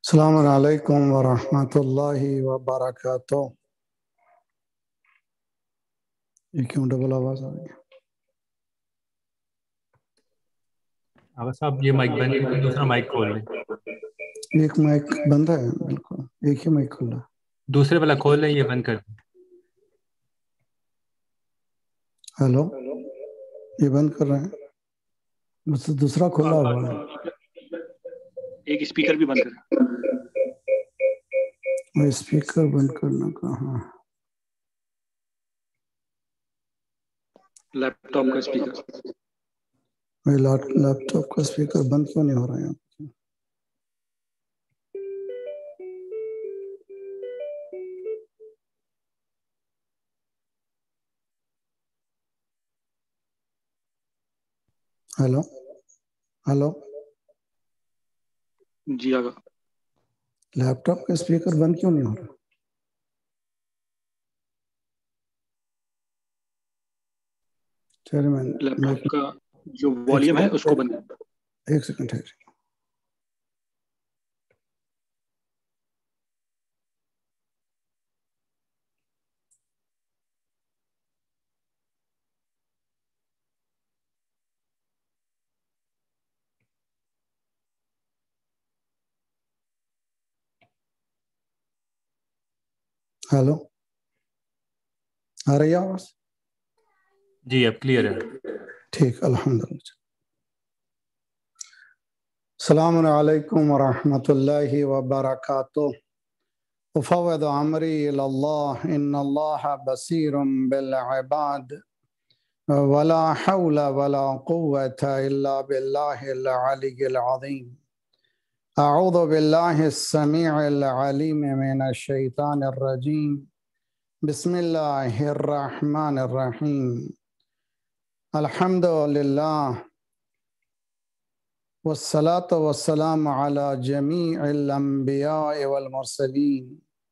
السلام علیکم ورحمۃ اللہ وبرکاتہ۔ یہ کیوں ڈبل آواز آ رہی ہے؟ آغا صاحب یہ مائک بند ہے، دوسرا مائک کھول لیں۔ ایک مائک بند ہے، بالکل ایک ہی مائک کھلا ہے۔ دوسرے والا کھول لیں، یہ بند کر دیں۔ ہیلو، یہ بند کر رہے ہیں، بس دوسرا کھلا ہوا ہے۔ ایک اسپیکر بھی بند کر، اسپیکر بند کرنا کہاں؟ لیپ ٹاپ کا اسپیکر۔ لیپ ٹاپ کا اسپیکر بند کیوں نہیں ہو رہا ہے؟ ہیلو ہیلو، جی آگا، لیپ ٹاپ کا اسپیکر بند کیوں نہیں ہو رہا؟ چلیے لیپ میں ٹاپ کا جو والیوم ہے اس کو بند کر۔ ایک سیکنڈ ہے۔ ہیلو، آ رہی ہے آواز؟ جی اب کلیئر ہے۔ ٹھیک، الحمدللہ۔ السلام علیکم ورحمۃ اللہ وبرکاتہ۔ افوض امری الی اللہ ان اللہ بصیر بالعباد ولا حول ولا قوة الا باللہ العلی العظیم۔ اعوذ باللہ السمیع العلیم من الشیطان الرجیم۔ بسم اللہ الرحمن الرحیم۔ الحمد للہ والصلاة والسلام علی جمیع الانبیاء والمرسلین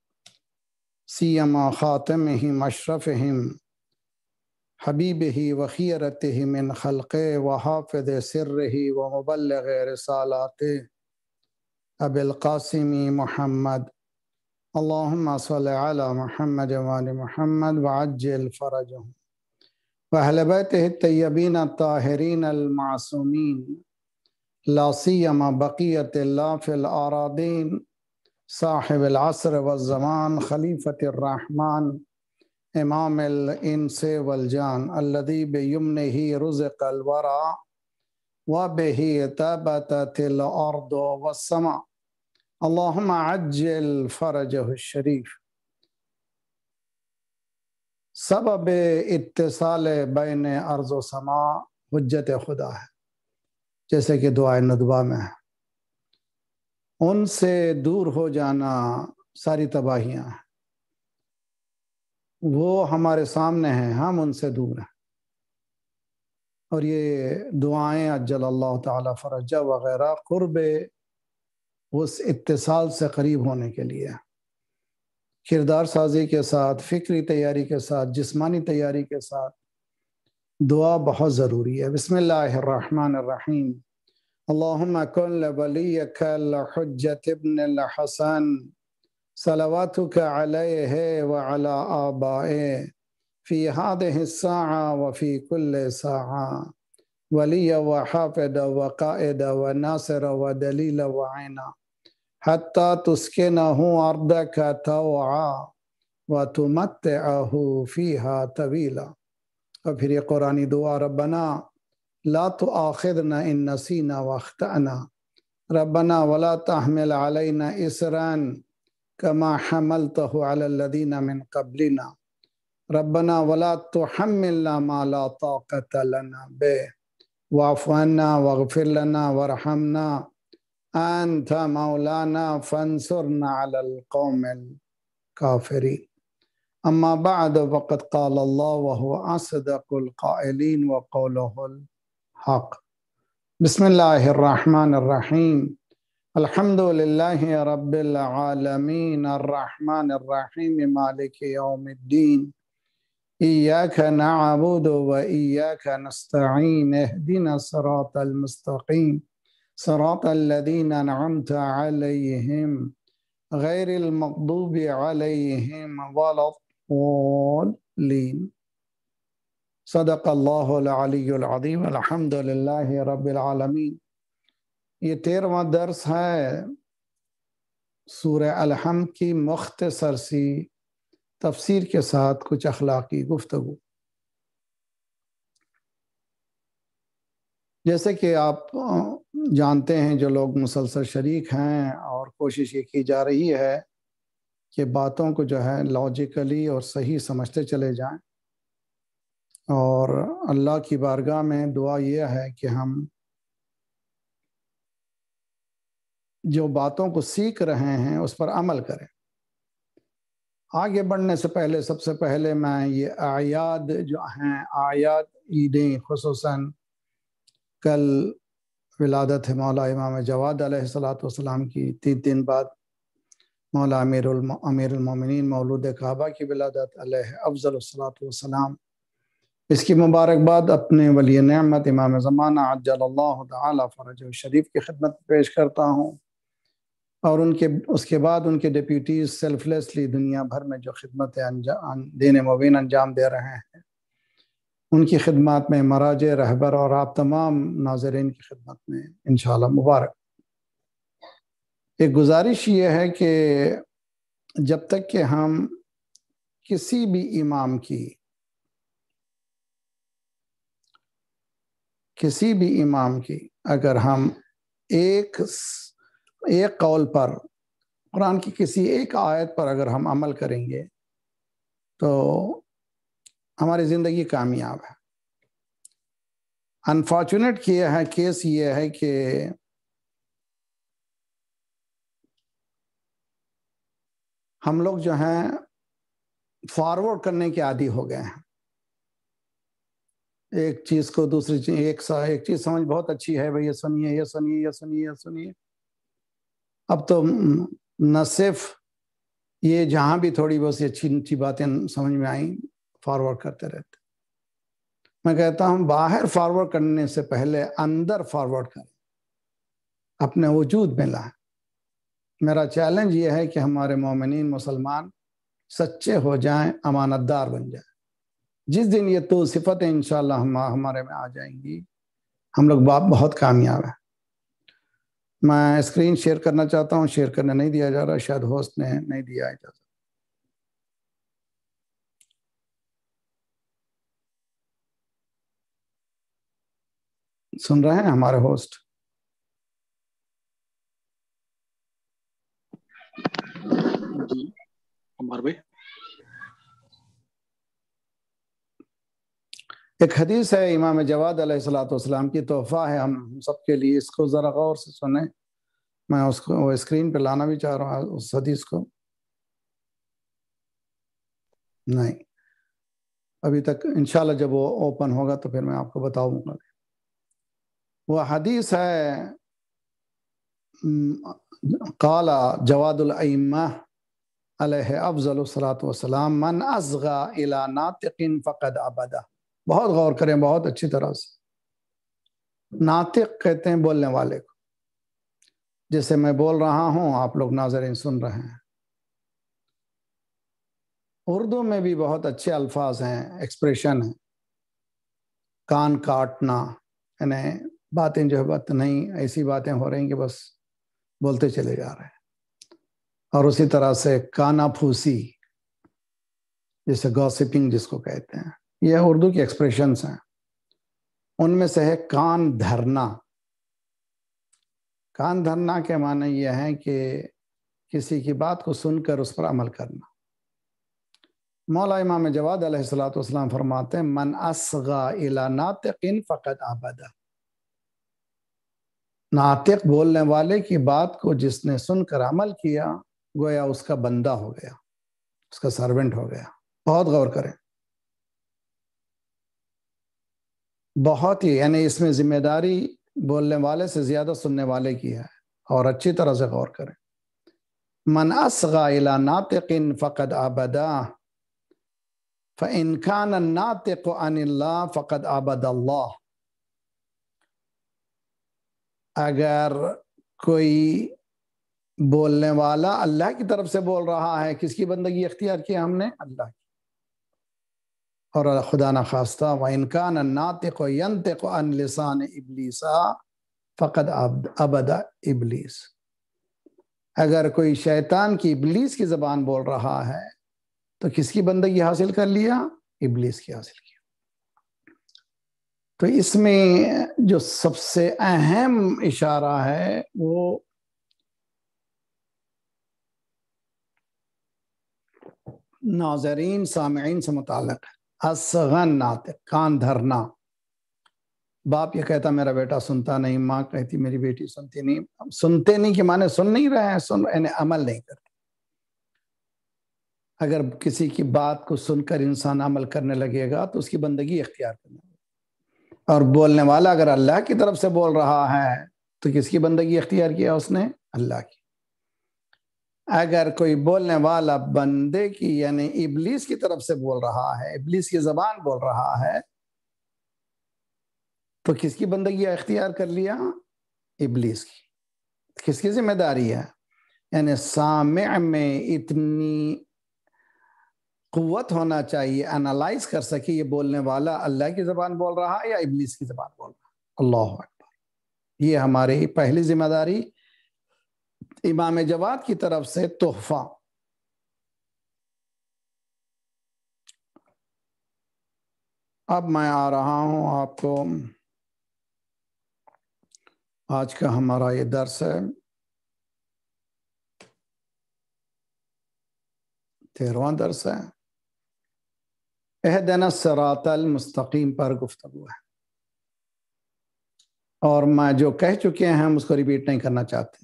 سیما خاتمہم اشرفہم حبیبہ وخیرتہ من خلقہ وحافظ سرہ ومبلغ رسالاتہ ابی القاسم محمد۔ اللہم صلی علی محمد وآل محمد وعجل فرجہم وأہل بیتہ الطیبین الطاہرین المعصومین لا سیما بقیت اللہ فی الأراضین صاحب العصر والزمان خلیفۃ الرحمن امام الانس والجان الذی بیمنہ رزق الورى وبہ تبتت الارض والسماء۔ اللہم عجل فرجہ الشریف۔ سبب اتصال بین ارض و سماء حجت خدا ہے، جیسے کہ دعائے ندبہ میں ہے۔ ان سے دور ہو جانا ساری تباہیاں ہیں۔ وہ ہمارے سامنے ہیں، ہم ان سے دور ہیں۔ اور یہ دعائیں عجل اللہ تعالی فرجہ وغیرہ قرب اس اتصال سے قریب ہونے کے لیے، کردار سازی کے ساتھ، فکری تیاری کے ساتھ، جسمانی تیاری کے ساتھ دعا بہت ضروری ہے۔ بسم اللہ الرحمن الرحیم۔ اللہم کن لولیک الحجۃ ابن الحسن صلواتک علیہ وعلی آبائہ فی ہذہ الساعہ وفی کل ساعہ ولی وحافظ وقائد وناصر ودلیل وعینا حتی تسکنہ ارضک طوعا وتمتعہ فیہا طویلا۔ اور پھر یہ قرآنی دعا، ربنا لا تؤاخذنا ان نسینا واخطأنا ربنا ولا تحمل علینا اسرا کما حملتہ علی الذین من قبلنا ربنا ولا تحملنا ما لا طاقت لنا به واعف عنا واغفر لنا وارحمنا انت مولانا فانصرنا علی القوم الکافرین۔ اما بعد وقد قال اللہ وهو اصدق القائلین وقولہ الحق۔ بسم اللہ الرحمن الرحیم۔ الحمد للہ رب العالمین الرحمن الرحیم مالک یوم الدین ایاک نعبد و ایاک نستعین اہدنا الصراط المستقیم صراط الذین انعمت علیہم غیر المغضوب علیہم ولا الضالین۔ صدق اللہ العلی العظیم، الحمد للہ رب العالمین۔ یہ 13واں درس ہے سورہ الحمد کی مختصر سی تفسیر کے ساتھ کچھ اخلاقی گفتگو۔ جیسے کہ آپ جانتے ہیں، جو لوگ مسلسل شریک ہیں، اور کوشش یہ کی جا رہی ہے کہ باتوں کو جو ہے لاجیکلی اور صحیح سمجھتے چلے جائیں، اور اللہ کی بارگاہ میں دعا یہ ہے کہ ہم جو باتوں کو سیکھ رہے ہیں اس پر عمل کریں۔ آگے بڑھنے سے پہلے سب سے پہلے میں یہ اعیاد جو ہیں، اعیاد عیدیں، خصوصاً کل ولادت ہے مولا امام جواد علیہ السلام کی، 3 دن بعد مولا امیر المومنین مولود کعبہ کی ولادت علیہ افضل الصلاۃ والسلام۔ اس کی مبارکباد اپنے ولی نعمت امام زمانہ عجل اللہ تعالی فرجہ شریف کی خدمت پیش کرتا ہوں، اور اس کے بعد ان کے ڈیپیوٹیز سیلف لیسلی دنیا بھر میں جو خدمت دین مبین انجام دے رہے ہیں، ان کی خدمات میں مراجع، رہبر اور آپ تمام ناظرین کی خدمت میں انشاءاللہ مبارک۔ ایک گزارش یہ ہے کہ جب تک کہ ہم کسی بھی امام کی اگر ہم ایک قول پر، قرآن کی کسی ایک آیت پر اگر ہم عمل کریں گے تو ہماری زندگی کامیاب ہے۔ انفارچونیٹ کیس یہ ہے کہ ہم لوگ جو ہیں فارورڈ کرنے کے عادی ہو گئے ہیں، ایک چیز کو دوسری چیز، ایک چیز سمجھ بہت اچھی ہے، بھئی یہ سنیے، یہ سنیے، یہ سنیے، یہ سنیے۔ اب تو نہ صرف یہ جہاں بھی تھوڑی بہت سی اچھی باتیں سمجھ میں آئیں، فارورڈ کرتے رہتے۔ میں کہتا ہوں باہر فارورڈ کرنے سے پہلے اندر فارورڈ کریں، اپنے وجود میں لائیں۔ میرا چیلنج یہ ہے کہ ہمارے مومنین مسلمان سچے ہو جائیں، امانت دار بن جائیں۔ جس دن یہ تو صفتیں انشاءاللہ ہمارے میں آ جائیں گی، ہم لوگ بہت کامیاب ہیں۔ میں اسکرین شیئر کرنا چاہتا ہوں، شیئر کرنے نہیں دیا جا رہا، شاید ہوسٹ نے نہیں دیا اجازت۔ سن رہے ہیں ہمارے ہوسٹ؟ جی عمر بھائی، ایک حدیث ہے امام جواد علیہ السلام کی، تحفہ ہے ہم سب کے لیے، اس کو ذرا غور سے سنیں۔ میں اس کو اسکرین پہ لانا بھی چاہ رہا ہوں اس حدیث کو، نہیں ابھی تک، انشاءاللہ جب وہ اوپن ہوگا تو پھر میں آپ کو بتاؤں گا۔ وہ حدیث ہے، قال جواد الائمہ علیہ افضل الصلاۃ والسلام، من اصغى الى ناطق فقد عبدہ۔ بہت غور کریں، بہت اچھی طرح سے۔ ناطق کہتے ہیں بولنے والے کو، جیسے میں بول رہا ہوں، آپ لوگ ناظرین سن رہے ہیں۔ اردو میں بھی بہت اچھے الفاظ ہیں، ایکسپریشن ہیں، کان کاٹنا، یعنی باتیں جو ہے بات نہیں، ایسی باتیں ہو رہی ہیں کہ بس بولتے چلے جا رہے ہیں۔ اور اسی طرح سے کانا پھوسی، جیسے گوسپنگ جس کو کہتے ہیں، یہ اردو کی ایکسپریشنز ہیں۔ ان میں سے ہے کان دھرنا۔ کان دھرنا کے معنی یہ ہے کہ کسی کی بات کو سن کر اس پر عمل کرنا۔ مولا امام جواد علیہ السلام فرماتے ہیں، من اصغى الى ناطق فقد عبد۔ ناطق بولنے والے کی بات کو جس نے سن کر عمل کیا، گویا اس کا بندہ ہو گیا، اس کا سرونٹ ہو گیا۔ بہت غور کریں، بہت ہی، یعنی اس میں ذمہ داری بولنے والے سے زیادہ سننے والے کی ہے، اور اچھی طرح سے غور کریں۔ من اصغى الى ناطق فقد عبدا فإن كان الناطق عن الله فقد عبد الله۔ اگر کوئی بولنے والا اللہ کی طرف سے بول رہا ہے، کس کی بندگی اختیار کی ہم نے؟ اللہ کی. اور خدا نخواستہ وَإِنْ كَانَ النَّاطِقُ يَنْطِقُ عَنْ لِسَانِ إِبْلِيسَ فَقَدْ عَبَدَ إِبْلِيسَ. اگر کوئی شیطان کی ابلیس کی زبان بول رہا ہے تو کس کی بندگی حاصل کر لیا؟ ابلیس کی حاصل کیا. تو اس میں جو سب سے اہم اشارہ ہے وہ ناظرین سامعین سے متعلق ہے. اصغن ناطق، کان دھرنا. باپ یہ کہتا میرا بیٹا سنتا نہیں، ماں کہتی میری بیٹی سنتی نہیں. سنتے نہیں کہ معنی سن نہیں رہے ہیں، سن یعنی عمل نہیں کرتے. اگر کسی کی بات کو سن کر انسان عمل کرنے لگے گا تو اس کی بندگی اختیار کرنا ہوگا. اور بولنے والا اگر اللہ کی طرف سے بول رہا ہے تو کس کی بندگی اختیار کیا اس نے؟ اللہ کی. اگر کوئی بولنے والا بندے کی یعنی ابلیس کی طرف سے بول رہا ہے، ابلیس کی زبان بول رہا ہے، تو کس کی بندگی اختیار کر لیا؟ ابلیس کی. کس کی ذمہ داری ہے؟ یعنی سامع میں اتنی قوت ہونا چاہیے انالائز کر سکے یہ بولنے والا اللہ کی زبان بول رہا ہے یا ابلیس کی زبان بول رہا ہے. اللہ اکبر. یہ ہماری پہلی ذمہ داری امام جواد کی طرف سے تحفہ. اب میں آ رہا ہوں آپ کو، آج کا ہمارا یہ درس ہے 13واں درس ہے. اہدنا الصراط المستقیم پر گفتگو ہے، اور میں جو کہہ چکے ہیں ہم اس کو ریپیٹ نہیں کرنا چاہتے.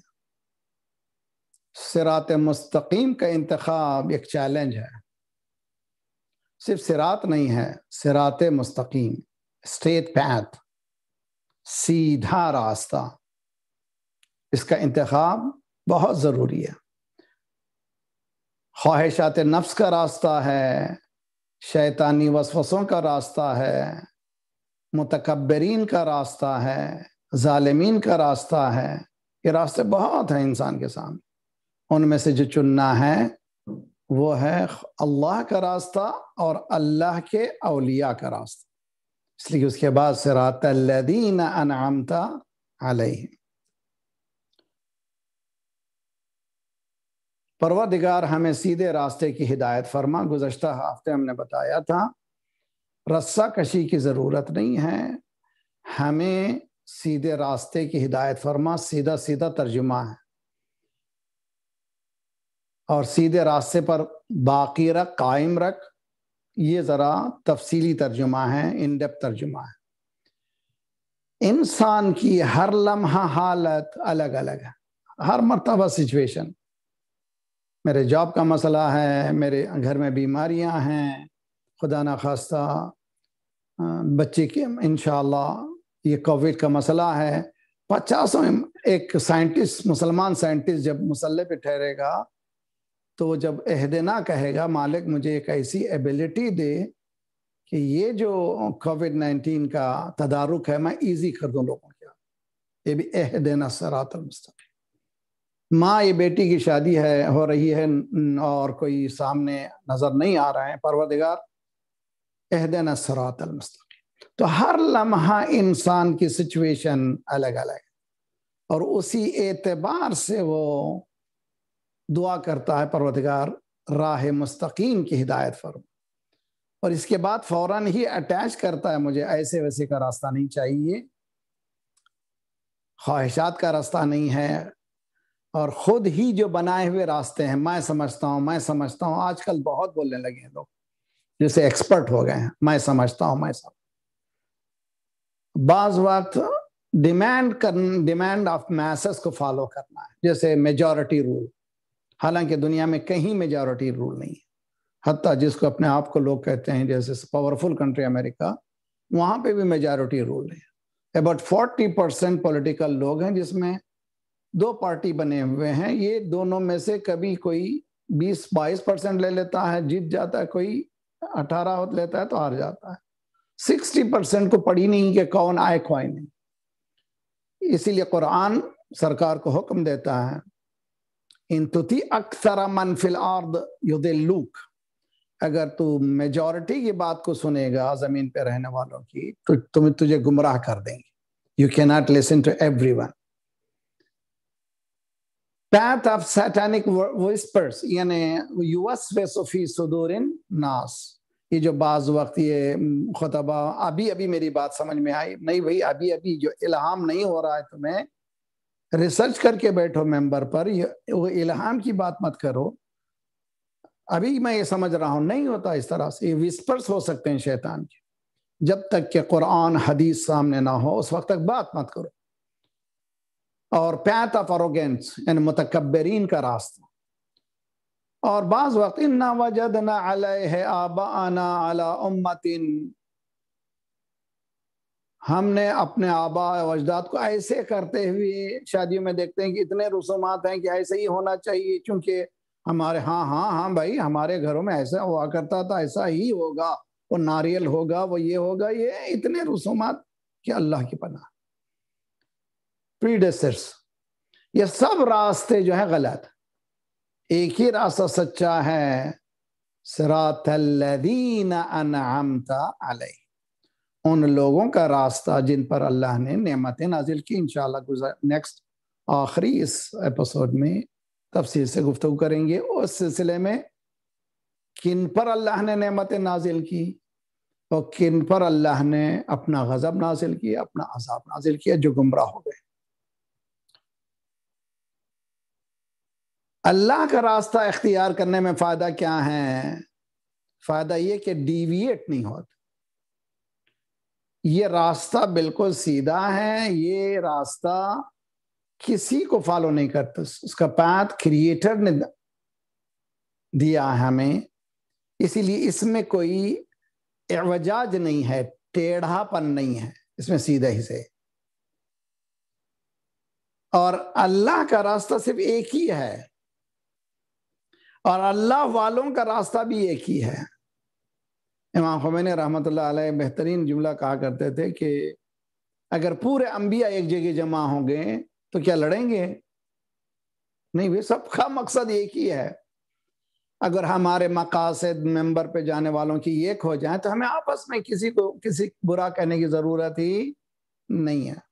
صراط مستقیم کا انتخاب ایک چیلنج ہے. صرف صراط نہیں ہے، صراط مستقیم، اسٹریٹ پیتھ، سیدھا راستہ. اس کا انتخاب بہت ضروری ہے. خواہشات نفس کا راستہ ہے، شیطانی وسوسوں کا راستہ ہے، متکبرین کا راستہ ہے، ظالمین کا راستہ ہے. یہ راستے بہت ہیں انسان کے سامنے. ان میں سے جو چننا ہے وہ ہے اللہ کا راستہ اور اللہ کے اولیاء کا راستہ. اس لیے اس کے بعد صراط الذین انعمت علیہم. پروردگار ہمیں سیدھے راستے کی ہدایت فرما. گزشتہ ہفتے ہم نے بتایا تھا رسہ کشی کی ضرورت نہیں ہے، ہمیں سیدھے راستے کی ہدایت فرما. سیدھا سیدھا ترجمہ ہے، اور سیدھے راستے پر باقی رکھ، قائم رکھ، یہ ذرا تفصیلی ترجمہ ہے، ان ڈیپتھ ترجمہ ہے. انسان کی ہر لمحہ حالت الگ الگ ہے، ہر مرتبہ سچویشن. میرے جاب کا مسئلہ ہے، میرے گھر میں بیماریاں ہیں، خدا نخواستہ بچے کے انشاءاللہ یہ کووڈ کا مسئلہ ہے. 50 ایک سائنٹسٹ، مسلمان سائنٹسٹ جب مسلح پہ ٹھہرے گا تو وہ جب اہدنا کہے گا مالک مجھے ایک ایسی ایبیلٹی دے کہ یہ جو کووڈ-19 کا تدارک ہے میں ایزی کر دوں لوگوں کے. یہ بھی اہدنا الصراط المستقیم. ماں یہ بیٹی کی شادی ہے، ہو رہی ہے اور کوئی سامنے نظر نہیں آ رہا ہے، پروردگار اہدنا الصراط المستقیم. تو ہر لمحہ انسان کی سچویشن الگ الگ ہے، اور اسی اعتبار سے وہ دعا کرتا ہے پروردگار راہ مستقیم کی ہدایت فرما. اور اس کے بعد فوراً ہی اٹیچ کرتا ہے مجھے ایسے ویسے کا راستہ نہیں چاہیے، خواہشات کا راستہ نہیں ہے، اور خود ہی جو بنائے ہوئے راستے ہیں. میں سمجھتا ہوں آج کل بہت بولنے لگے ہیں لوگ، جیسے ایکسپرٹ ہو گئے ہیں. میں سمجھتا ہوں بعض وقت ڈیمانڈ آف میسز کو فالو کرنا ہے، جیسے میجورٹی رول. حالانکہ دنیا میں کہیں میجورٹی رول نہیں ہے، حتیٰ جس کو اپنے آپ کو لوگ کہتے ہیں جیسے پاورفل کنٹری امریکہ، وہاں پہ بھی میجورٹی رول نہیں ہے. اباؤٹ 40% پولیٹیکل لوگ ہیں جس میں 2 پارٹی بنے ہوئے ہیں. یہ دونوں میں سے کبھی کوئی 20-22% لے لیتا ہے، جیت جاتا ہے، کوئی 18 لیتا ہے تو ہار جاتا ہے. 60% کو پڑھی نہیں کہ کون آئے کوئی نہیں. اسی لیے قرآن سرکار کو حکم دیتا ہے ان تطیع اکثر من فی الارض یضلوک، اگر تو میجورٹی کی بات کو سنے گا زمین پہ رہنے والوں کی تو تجھے گمراہ کر دیں گے. یو کی not listen to everyone. path of satanic whispers یعنی یوسوس فی صدور الناس، یہ جو بعض وقت یہ خطبہ ابھی میری بات سمجھ میں آئی نہیں بھائی، ابھی جو الہام نہیں ہو رہا ہے تمہیں ریسرچ کر کے بیٹھو ممبر پر، وہ الہام کی بات مت کرو. ابھی میں یہ سمجھ رہا ہوں نہیں ہوتا اس طرح سے. یہ وسپرز ہو سکتے ہیں شیطان کے، جب تک کہ قرآن حدیث سامنے نہ ہو اس وقت تک بات مت کرو. اور پیتھ آف اروگینس یعنی متکبرین کا راستہ. اور بعض وقت انا وجدنا علیہ آباءنا علی امت، ہم نے اپنے آباء و اجداد کو ایسے کرتے ہوئے شادیوں میں دیکھتے ہیں کہ اتنے رسومات ہیں کہ ایسے ہی ہونا چاہیے، چونکہ ہمارے ہاں بھائی ہمارے گھروں میں ایسا ہوا کرتا تھا، ایسا ہی ہوگا، وہ ناریل ہوگا، وہ یہ ہوگا، یہ اتنے رسومات کہ اللہ کی پناہ. پریڈیسرز، یہ سب راستے جو ہیں غلط. ایک ہی راستہ سچا ہے، صراط الذین انعمت علیہم، ان لوگوں کا راستہ جن پر اللہ نے نعمتیں نازل کی. انشاءاللہ نیکسٹ آخری اس ایپیسوڈ میں تفصیل سے گفتگو کریں گے اس سلسلے میں کن پر اللہ نے نعمتیں نازل کی اور کن پر اللہ نے اپنا غضب نازل کیا، اپنا عذاب نازل کیا، جو گمراہ ہو گئے. اللہ کا راستہ اختیار کرنے میں فائدہ کیا ہے؟ فائدہ یہ کہ ڈیویٹ نہیں ہوتا. یہ راستہ بالکل سیدھا ہے، یہ راستہ کسی کو فالو نہیں کرتا. اس کا پاتھ کریٹر نے دیا ہمیں، اسی لیے اس میں کوئی اعوجاج نہیں ہے، ٹیڑھا پن نہیں ہے، اس میں سیدھا ہی سے. اور اللہ کا راستہ صرف ایک ہی ہے، اور اللہ والوں کا راستہ بھی ایک ہی ہے. امام خمینی رحمۃ اللہ علیہ بہترین جملہ کہا کرتے تھے کہ اگر پورے انبیاء ایک جگہ جمع ہوں گے تو کیا لڑیں گے؟ نہیں، وہ سب کا مقصد ایک ہی ہے. اگر ہمارے مقاصد ممبر پہ جانے والوں کی ایک ہو جائیں تو ہمیں آپس میں کسی برا کہنے کی ضرورت ہی نہیں ہے.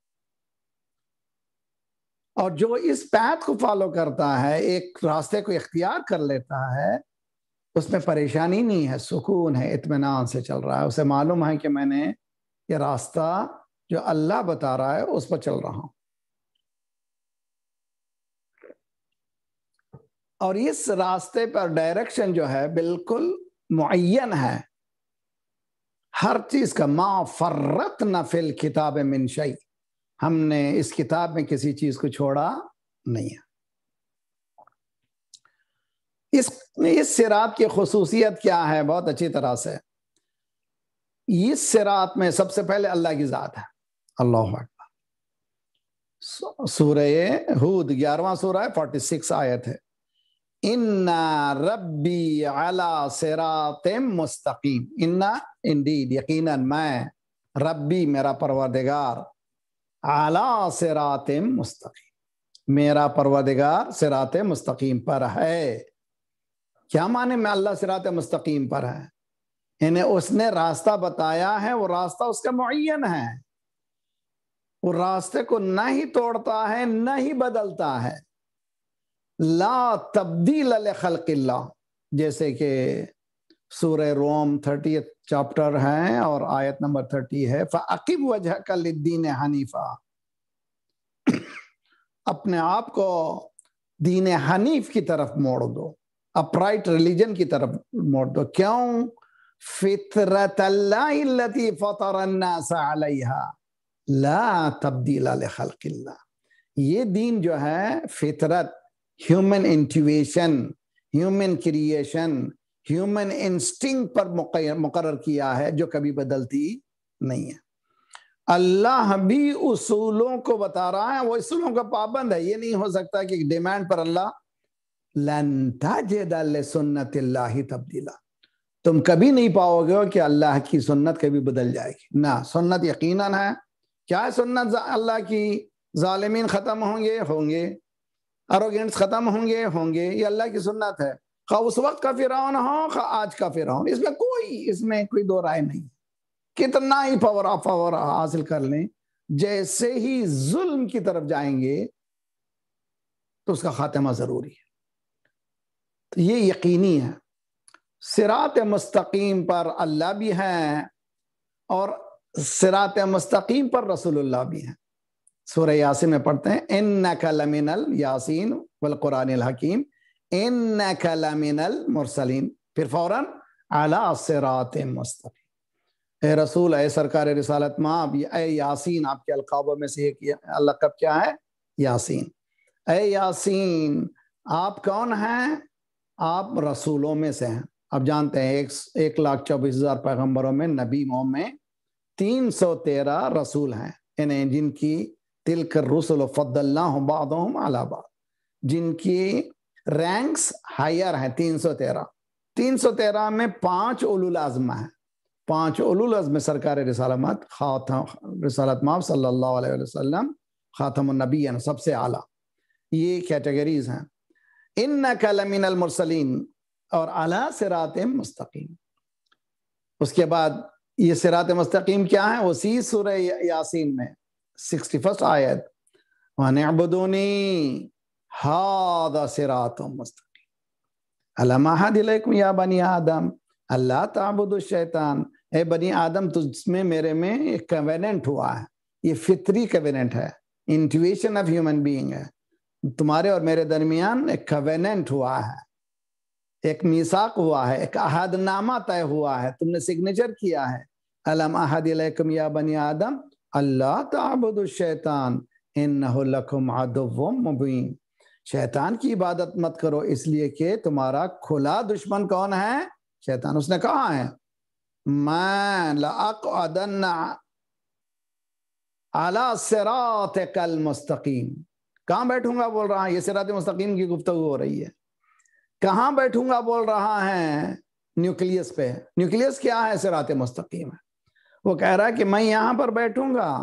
اور جو اس پیتھ کو فالو کرتا ہے، ایک راستے کو اختیار کر لیتا ہے، اس میں پریشانی نہیں ہے، سکون ہے، اطمینان سے چل رہا ہے. اسے معلوم ہے کہ میں نے یہ راستہ جو اللہ بتا رہا ہے اس پر چل رہا ہوں. اور اس راستے پر ڈائریکشن جو ہے بالکل معین ہے، ہر چیز کا. ما فرطنا فی الکتاب من شیء، ہم نے اس کتاب میں کسی چیز کو چھوڑا نہیں ہے. اس صراط کی خصوصیت کیا ہے؟ بہت اچھی طرح سے اس صراط میں سب سے پہلے اللہ کی ذات ہے. اللہ اکبر. سورہ ہود 11واں سورہ 46 آیت ہے. اِنَّا رَبِّي عَلَى صِرَاطٍ مستقیم. انڈیڈ یقیناً میں، ربی میرا پروردگار، عَلَى صِرَاطٍ مستقیم، میرا پروردگار صراط مستقیم پر ہے. کیا معنی میں اللہ صراط مستقیم پر ہے؟ یعنی اس نے راستہ بتایا ہے، وہ راستہ اس کا معین ہے، وہ راستے کو نہ ہی توڑتا ہے نہ ہی بدلتا ہے. لا تبدیل لخلق اللہ، جیسے کہ سورہ روم 30 چاپٹر ہے اور آیت نمبر 30 ہے. فَأَقِمْ وَجْهَكَ لِلدِّينِ حَنِيفًا، اپنے آپ کو دین حنیف کی طرف موڑ دو، اپرائٹ ریلیجن کی طرف موڑ دو. کیوں؟ فطرت اللہ التي فطر الناس علیہا لا تبدیل لخلق اللہ. یہ دین جو ہے فطرت، human intuition, human creation, human instinct پر مقرر کیا ہے، جو کبھی بدلتی نہیں ہے. اللہ بھی اصولوں کو بتا رہا ہے، وہ اصولوں کا پابند ہے. یہ نہیں ہو سکتا کہ ڈیمانڈ پر اللہ لن تجد لسنت اللہ تبدیلا، تم کبھی نہیں پاؤ گے کہ اللہ کی سنت کبھی بدل جائے گی. نہ، سنت یقیناً ہے. کیا ہے سنت اللہ کی؟ ظالمین ختم ہوں گے، اروگینٹس ختم ہوں گے، یہ اللہ کی سنت ہے، خواہ اس وقت کا فرعون ہو خواہ آج کا فرعون، اس میں کوئی دو رائے نہیں، کتنا ہی پاور حاصل کر لیں، جیسے ہی ظلم کی طرف جائیں گے تو اس کا خاتمہ ضروری ہے۔ تو یہ یقینی ہے، صراط مستقیم پر اللہ بھی ہے اور صراط مستقیم پر رسول اللہ بھی ہیں۔ سورہ یاسین میں پڑھتے ہیں انک لمن الیاسین والقرآن الحکیم انک لمن المرسلین، پھر فوراً علی صراط مستقیم، اے رسول، اے سرکار رسالت مآب، اے یاسین، آپ کے القابوں میں سے ایک لقب کیا ہے؟ یاسین۔ اے یاسین، آپ کون ہیں؟ آپ رسولوں میں سے ہیں۔ آپ جانتے ہیں 1,24,000 پیغمبروں میں نبیوں میں 313 رسول ہیں، یعنی جن کی تلک الرسل فضلناہم بعضهم علی بعض، جن کی رینکس ہائر ہیں 313 میں 5 اولو العزم ہیں، 5 اولو العزم سرکار رسالت مآب صلی اللہ علیہ وسلم خاتم النبی، سب سے اعلیٰ، یہ کیٹیگریز ہیں۔ انک لمن المرسلین اور علی صراط مستقیم۔ اس کے بعد یہ صراط مستقیم کیا ہے؟ اسی سورہ یاسین میں 61 آیت وَأَنِ اعْبُدُونِي هَذَا صِرَاطٌ مُسْتَقِيمٌ أَلَمْ أَعْهَدْ إِلَيْكُمْ يَا بَنِي آدم أَلَّا تَعْبُدُوا الشَّيْطَانَ، اے بنی آدم، تجھ میں میرے میں ایک کویننٹ ہوا ہے، یہ فطری کویننٹ ہے، انٹویشن آف ہیومن بینگ ہے، تمہارے اور میرے درمیان ایک کویننٹ ہوا ہے، ایک میثاق ہوا ہے، ایک عہد نامہ طے ہوا ہے، تم نے سگنیچر کیا ہے۔ أَلَمْ أَعْهَدْ إِلَيْكُمْ يَا بَنِي آدم أَلَّا تَعْبُدُوا الشَّيْطَانَ إِنَّهُ لَكُمْ عَدُوٌّ مُبِينٌ، شیطان کی عبادت مت کرو، اس لیے کہ تمہارا کھلا دشمن کون ہے؟ شیطان۔ اس نے کہا ہے مَا لَأَقْعَدَنَّ عَلَى صِرَاطِكَ الْمُسْتَقِيمِ، کہاں بیٹھوں گا بول رہا ہے، یہ صراط مستقیم کی گفتگو ہو رہی ہے، کہاں بیٹھوں گا بول رہا ہے؟ نیوکلیس پہ۔ نیوکلیس کیا ہے؟ صراط مستقیم ہے۔ وہ کہہ رہا ہے کہ میں یہاں پر بیٹھوں گا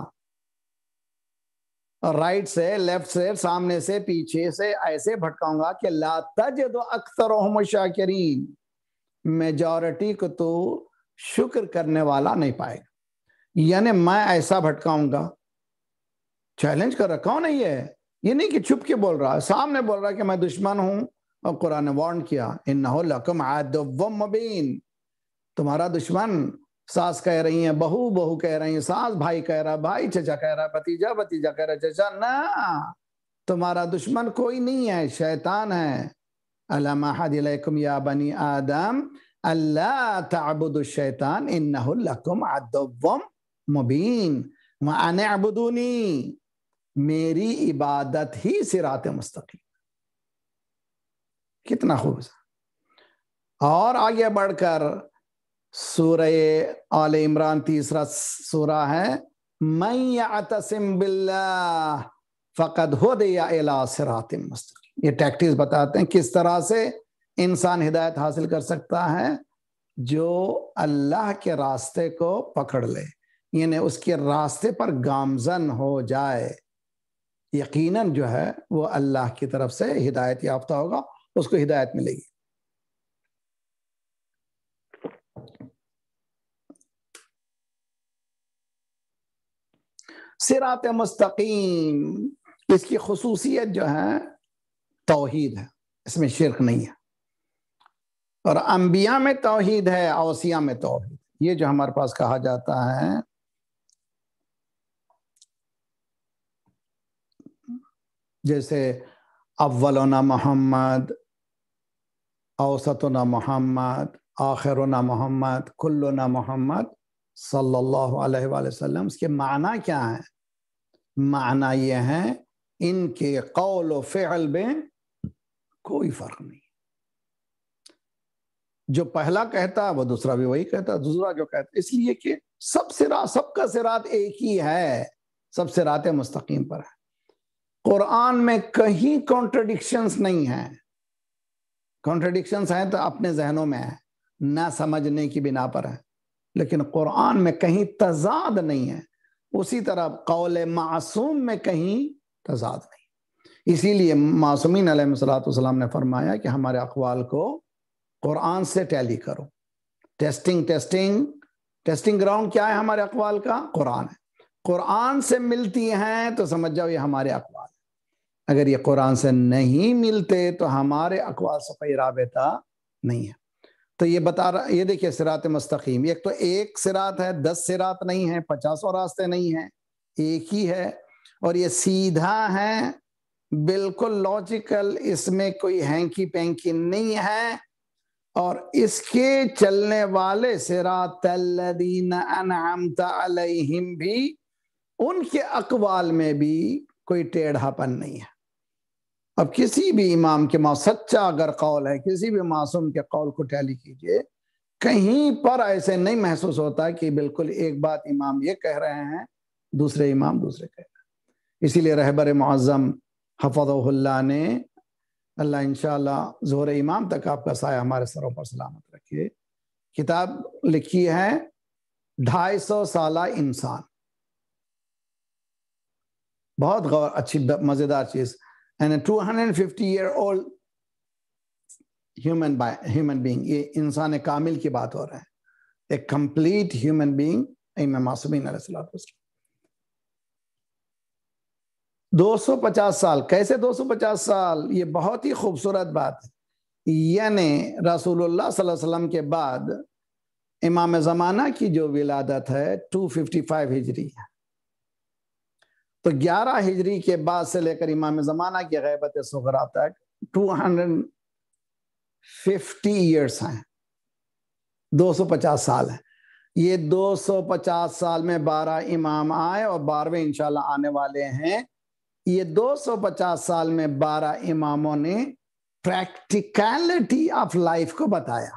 اور رائٹ سے، لیفٹ سے، سامنے سے، پیچھے سے ایسے بھٹکاؤں گا کہ لا تجد اکثرهم شاکرین، میجورٹی کو تو شکر کرنے والا نہیں پائے گا، یعنی میں ایسا بھٹکاؤں گا۔ چیلنج کر رکھا ہوں، نہیں ہے یہ نہیں کہ چھپ کے بول رہا ہے، سامنے بول رہا ہے کہ میں دشمن ہوں، اور قرآن نے وارن کیا انہ لکم عدو مبین، تمہارا دشمن، ساس کہہ رہی ہیں، بہو کہہ رہی ہیں، ساس بھائی کہہ رہا، بھائی چچا کہہ رہا، بھتیجا کہہ رہا چچا، نہ، تمہارا دشمن کوئی نہیں ہے، شیطان ہے۔ أَلَمْ أَعْهَدْ إِلَيْكُمْ يَا بَنِي آدَمَ أَلَّا تَعْبُدُوا الشَّيْطَانَ إِنَّهُ لَكُمْ عَدُوٌّ مُبِينٌ وَأَنِ اعْبُدُونِي، میری عبادت ہی صراط مستقیم۔ کتنا خوب ہے۔ اور آگے بڑھ کر سورہ آل عمران 3 سورہ ہے، مَن يَعْتَصِمْ بِاللَّهِ فَقَدْ هُدِيَ إِلَىٰ صِرَاطٍ مُسْتَقِيمٍ، یہ ٹیکٹکس بتاتے ہیں کس طرح سے انسان ہدایت حاصل کر سکتا ہے، جو اللہ کے راستے کو پکڑ لے، یعنی اس کے راستے پر گامزن ہو جائے، یقیناً جو ہے وہ اللہ کی طرف سے ہدایت یافتہ ہوگا، اس کو ہدایت ملے گی۔ صراط مستقیم، اس کی خصوصیت جو ہے توحید ہے، اس میں شرک نہیں ہے، اور انبیاء میں توحید ہے، اوصیاء میں توحید، یہ جو ہمارے پاس کہا جاتا ہے جیسے اولنا محمد، اوسطنا محمد، آخرنا محمد، کلنا محمد صلی اللہ علیہ وآلہ وسلم، اس کے معنی کیا ہیں؟ معنی یہ ہے ان کے قول و فعل میں کوئی فرق نہیں، جو پہلا کہتا ہے وہ دوسرا بھی وہی کہتا ہے، دوسرا جو کہتا ہے، اس لیے کہ سب کا صراط ایک ہی ہے، سب صراط مستقیم پر ہے۔ قرآن میں کہیں کانٹرڈکشنز نہیں ہیں، کانٹرڈکشنز ہیں تو اپنے ذہنوں میں ہیں، نہ سمجھنے کی بنا پر ہے، لیکن قرآن میں کہیں تضاد نہیں ہے۔ اسی طرح قول معصوم میں کہیں تضاد نہیں۔ اسی لیے معصومین علیہ الصلوۃ والسلام نے فرمایا کہ ہمارے اقوال کو قرآن سے ٹیلی کرو۔ ٹیسٹنگ گراؤنڈ کیا ہے ہمارے اقوال کا؟ قرآن ہے۔ قرآن سے ملتی ہیں تو سمجھ جاؤ یہ ہمارے اقوال ہیں، اگر یہ قرآن سے نہیں ملتے تو ہمارے اقوال سے کوئی رابطہ نہیں ہے۔ تو یہ بتا رہا، یہ دیکھیے صراط مستقیم، ایک تو ایک صراط ہے، 10 صراط نہیں ہیں، 50 راستے نہیں ہیں، ایک ہی ہے، اور یہ سیدھا ہے، بالکل لاجیکل، اس میں کوئی ہینکی پینکی نہیں ہے، اور اس کے چلنے والے صراط الذین انعمت علیہم بھی، ان کے اقوال میں بھی کوئی ٹیڑھا پن نہیں ہے۔ اب کسی بھی امام کے سچا اگر قول ہے، کسی بھی معصوم کے قول کو ٹیلی کیجئے، کہیں پر ایسے نہیں محسوس ہوتا کہ بالکل ایک بات امام یہ کہہ رہے ہیں، دوسرے امام دوسرے کہہ رہے ہیں۔ اسی لیے رہبر معظم حفظہ اللہ نے، اللہ انشاءاللہ ظہور امام تک آپ کا سایہ ہمارے سروں پر سلامت رکھے، کتاب لکھی ہے 250 سالہ انسان، بہت اچھی مزیدار چیز، and a 250-year-old human being، یہ انسان کامل کی بات ہو رہا ہے، ایک کمپلیٹ ہیومن بینگ، امام معصومین علیہ السلام۔ 250 سال، کیسے 250 سال؟ یہ بہت ہی خوبصورت بات ہے، یعنی رسول اللہ صلی اللہ علیہ وسلم کے بعد امام زمانہ کی جو ولادت ہے 255 ہجری ہے، تو 11 ہجری کے بعد سے لے کر امام زمانہ کی غیبت صغریٰ تک 250 ایئرس ہیں، 250 سال ہیں۔ یہ 250 سال میں 12 امام آئے اور 12ویں انشاءاللہ آنے والے ہیں۔ یہ 250 سال میں 12 اماموں نے پریکٹیکلٹی آف لائف کو بتایا۔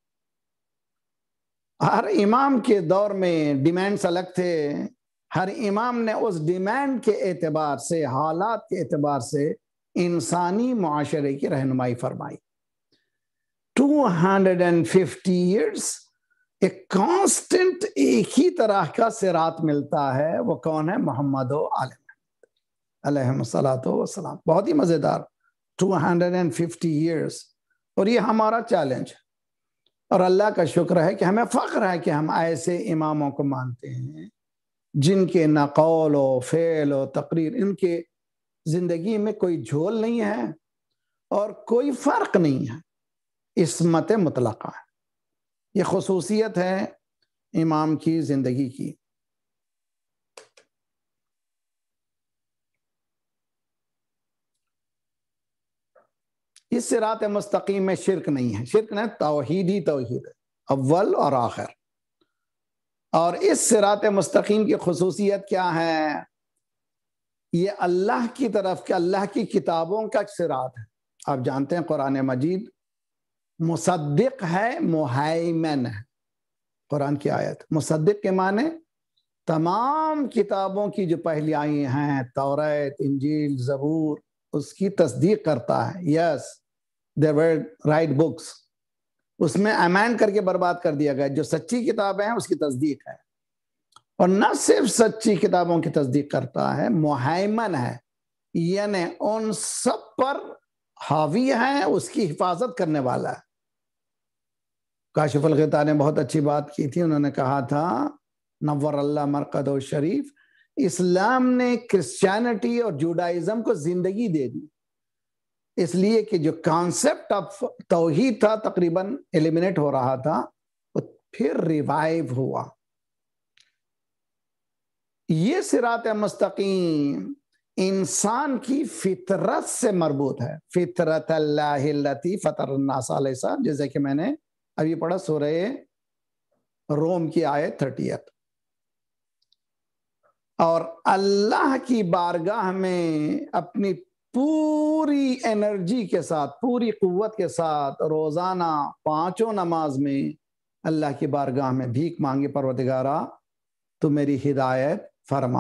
ہر امام کے دور میں ڈیمانڈز الگ تھے، ہر امام نے اس ڈیمانڈ کے اعتبار سے، حالات کے اعتبار سے انسانی معاشرے کی رہنمائی فرمائی۔ 250 ایئرس ایک کانسٹنٹ ایک ہی طرح کا صراط ملتا ہے، وہ کون ہے؟ محمد علیہ الصلوۃ والسلام۔ بہت ہی مزیدار 250 ایئرس، اور یہ ہمارا چیلنج ہے، اور اللہ کا شکر ہے کہ ہمیں فخر ہے کہ ہم ایسے اماموں کو مانتے ہیں جن کے نہ قول و فعل و تقریر، ان کے زندگی میں کوئی جھول نہیں ہے اور کوئی فرق نہیں ہے، عصمت مطلقہ ہے۔ یہ خصوصیت ہے امام کی زندگی کی۔ اس صراط مستقیم میں شرک نہیں ہے، شرک نہیں، توحید ہی توحید ہے، اول اور آخر۔ اور اس صراط مستقیم کی خصوصیت کیا ہے؟ یہ اللہ کی طرف کے، اللہ کی کتابوں کا صراط ہے۔ آپ جانتے ہیں قرآن مجید مصدق ہے، مہیمن ہے۔ قرآن کی آیت مصدق کے معنی تمام کتابوں کی جو پہلی آئی ہیں، توریت، انجیل، زبور، اس کی تصدیق کرتا ہے۔ یس they were right books، اس میں امینڈ کر کے برباد کر دیا گیا۔ جو سچی کتابیں ہیں اس کی تصدیق ہے، اور نہ صرف سچی کتابوں کی تصدیق کرتا ہے، مہیمن ہے، یعنی ان سب پر حاوی ہے، اس کی حفاظت کرنے والا ہے۔ کاشف الغطاء نے بہت اچھی بات کی تھی، انہوں نے کہا تھا نور اللہ مرقد و شریف، اسلام نے کرسچینٹی اور جوڈائزم کو زندگی دے دی، اس لیے کہ جو کانسیپٹ آف توحید تھا تقریباً ایلیمنیٹ ہو رہا تھا، وہ پھر ریوائیو ہوا۔ یہ صراط مستقیم انسان کی فطرت سے مربوط ہے، فطرت اللہ التی فطر الناس علیہا، جیسے کہ میں نے ابھی پڑھا سورہ روم کی آیت 30۔ اور اللہ کی بارگاہ میں اپنی پوری انرجی کے ساتھ، پوری قوت کے ساتھ روزانہ 5 نماز میں اللہ کی بارگاہ میں بھیک مانگی، پروردگارا تو میری ہدایت فرما۔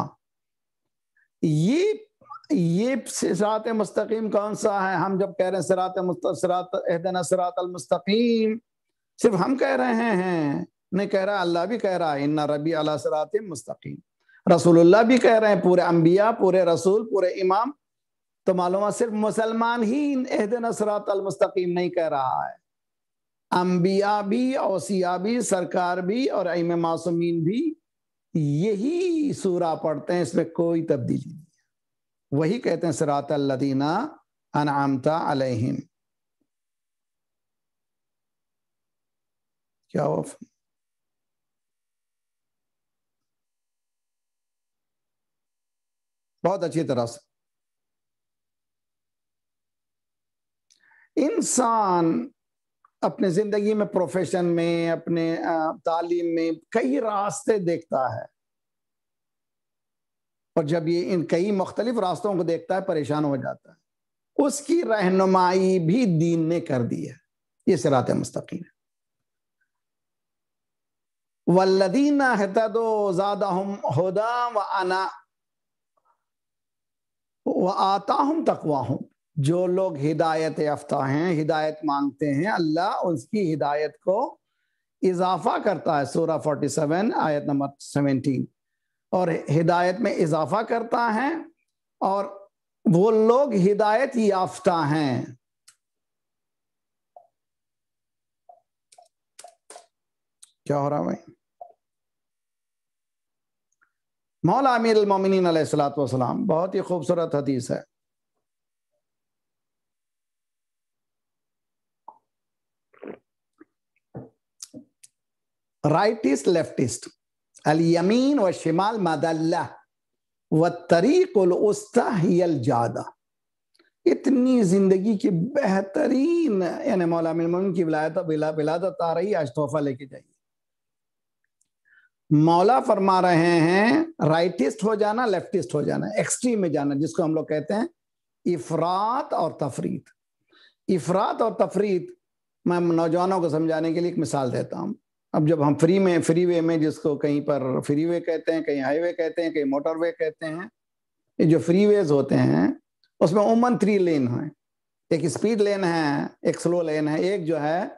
یہ صراط مستقیم کون سا ہے؟ ہم جب کہہ رہے ہیں صراط اہدنا صراط المستقیم، صرف ہم کہہ رہے ہیں، نہیں کہہ رہا، اللہ بھی کہہ رہا ہے ان ربی علی صراط مستقیم۔ رسول اللہ بھی کہہ رہے ہیں، پورے انبیاء، پورے رسول، پورے امام، تو معلوم ہے صرف مسلمان ہی اہدنا الصراط المستقیم نہیں کہہ رہا ہے، انبیاء بھی، اوصیاء بھی، سرکار بھی اور ائمہ معصومین بھی یہی سورہ پڑھتے ہیں، اس میں کوئی تبدیلی نہیں ہے، وہی کہتے ہیں صراط الذین انعمت علیہم۔ کیا ہوا؟ بہت اچھی طرح سے انسان اپنے زندگی میں، پروفیشن میں، اپنے تعلیم میں کئی راستے دیکھتا ہے، اور جب یہ ان کئی مختلف راستوں کو دیکھتا ہے پریشان ہو جاتا ہے، اس کی رہنمائی بھی دین نے کر دی ہے، یہ صراط مستقیم ہے۔ والذین اہتدوا زادہم ھدی وآتاہم تقواہم، جو لوگ ہدایت یافتہ ہیں، ہدایت مانگتے ہیں، اللہ اس کی ہدایت کو اضافہ کرتا ہے، سورہ 47 آیت نمبر 17، اور ہدایت میں اضافہ کرتا ہے، اور وہ لوگ ہدایت یافتہ ہیں۔ کیا ہو رہا بھائی؟ مولا امیر المومنین علیہ الصلوۃ والسلام، بہت ہی خوبصورت حدیث ہے، رائٹسٹ لیفٹسٹ، الیمین والشمال مدلہ والطریق الوسطی ہی الجادہ۔ اتنی زندگی کی بہترین، یعنی مولا امیر المومنین کی ولادت آ رہی ہے، آج تحفہ لے کے جائیے۔ مولا فرما رہے ہیں رائٹسٹ ہو جانا، لیفٹسٹ ہو جانا، ایکسٹریم میں جانا، جس کو ہم لوگ کہتے ہیں افراط اور تفریط۔ افراط اور تفریط میں نوجوانوں کو سمجھانے کے لیے ایک مثال دیتا ہوں۔ اب جب ہم فری وے میں، جس کو کہیں پر فری وے کہتے ہیں، کہیں ہائی وے کہتے ہیں، کہیں موٹر وے کہتے ہیں، یہ جو فری ویز ہوتے ہیں اس میں عموماً 3 لین ہیں، ایک اسپیڈ لین ہے، ایک سلو لین ہے، ایک جو ہے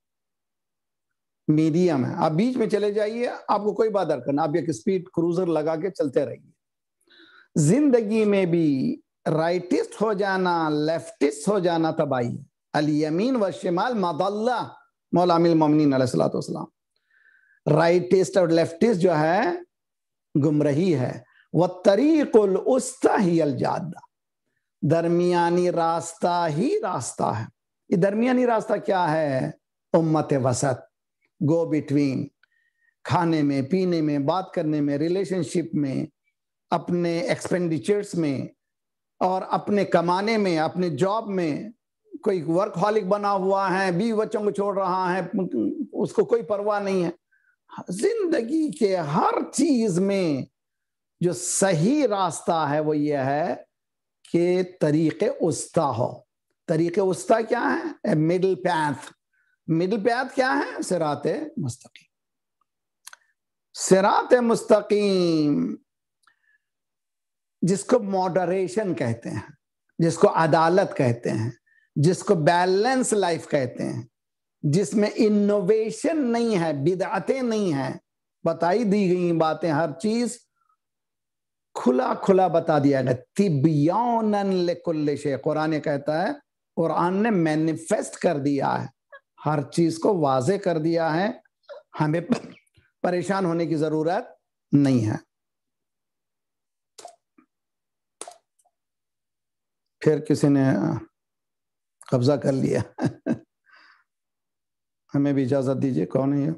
میڈیم ہے۔ آپ بیچ میں چلے جائیے، آپ کو کوئی بات کرنا، آپ ایک اسپیڈ کروزر لگا کے چلتے رہیے۔ زندگی میں بھی رائٹسٹ ہو جانا، لیفٹسٹ ہو جانا تباہی ہے۔ الیمین والشمال مضلہ، مولا امیر المومنین علیہ الصلوۃ والسلام۔ رائٹسٹ اور لیفٹسٹ جو ہے گمراہی ہے۔ والطریق الوسطی ہی الجادہ، درمیانی راستہ ہی راستہ ہے۔ یہ درمیانی راستہ کیا ہے؟ امت وسط، گو بٹوین، کھانے میں، پینے میں، بات کرنے میں، ریلیشن شپ میں، اپنے ایکسپینڈیچرز میں، اور اپنے کمانے میں، اپنے جاب میں۔ کوئی ورک ہالک بنا ہوا ہے، 20 بچوں کو چھوڑ رہا ہے، اس کو کوئی پرواہ نہیں ہے۔ زندگی کے ہر چیز میں جو صحیح راستہ ہے وہ یہ ہے کہ طریق وسطی ہو۔ طریق وسطی کیا ہے؟ Middle path. مڈل پیتھ کیا ہے؟ صراط مستقیم۔ صراط مستقیم جس کو ماڈریشن کہتے ہیں، جس کو عدالت کہتے ہیں، جس کو بیلنس لائف کہتے ہیں، جس میں انوویشن نہیں ہے، بدعتیں نہیں ہیں، بتائی دی گئی باتیں، ہر چیز کھلا کھلا بتا دیا گیا، تبیانا لکل شیء۔ قرآن کہتا ہے، قرآن نے مینیفیسٹ کر دیا ہے، ہر چیز کو واضح کر دیا ہے، ہمیں پریشان ہونے کی ضرورت نہیں ہے۔ پھر کسی نے قبضہ کر لیا، ہمیں بھی اجازت دیجیے۔ کون ہے یہ؟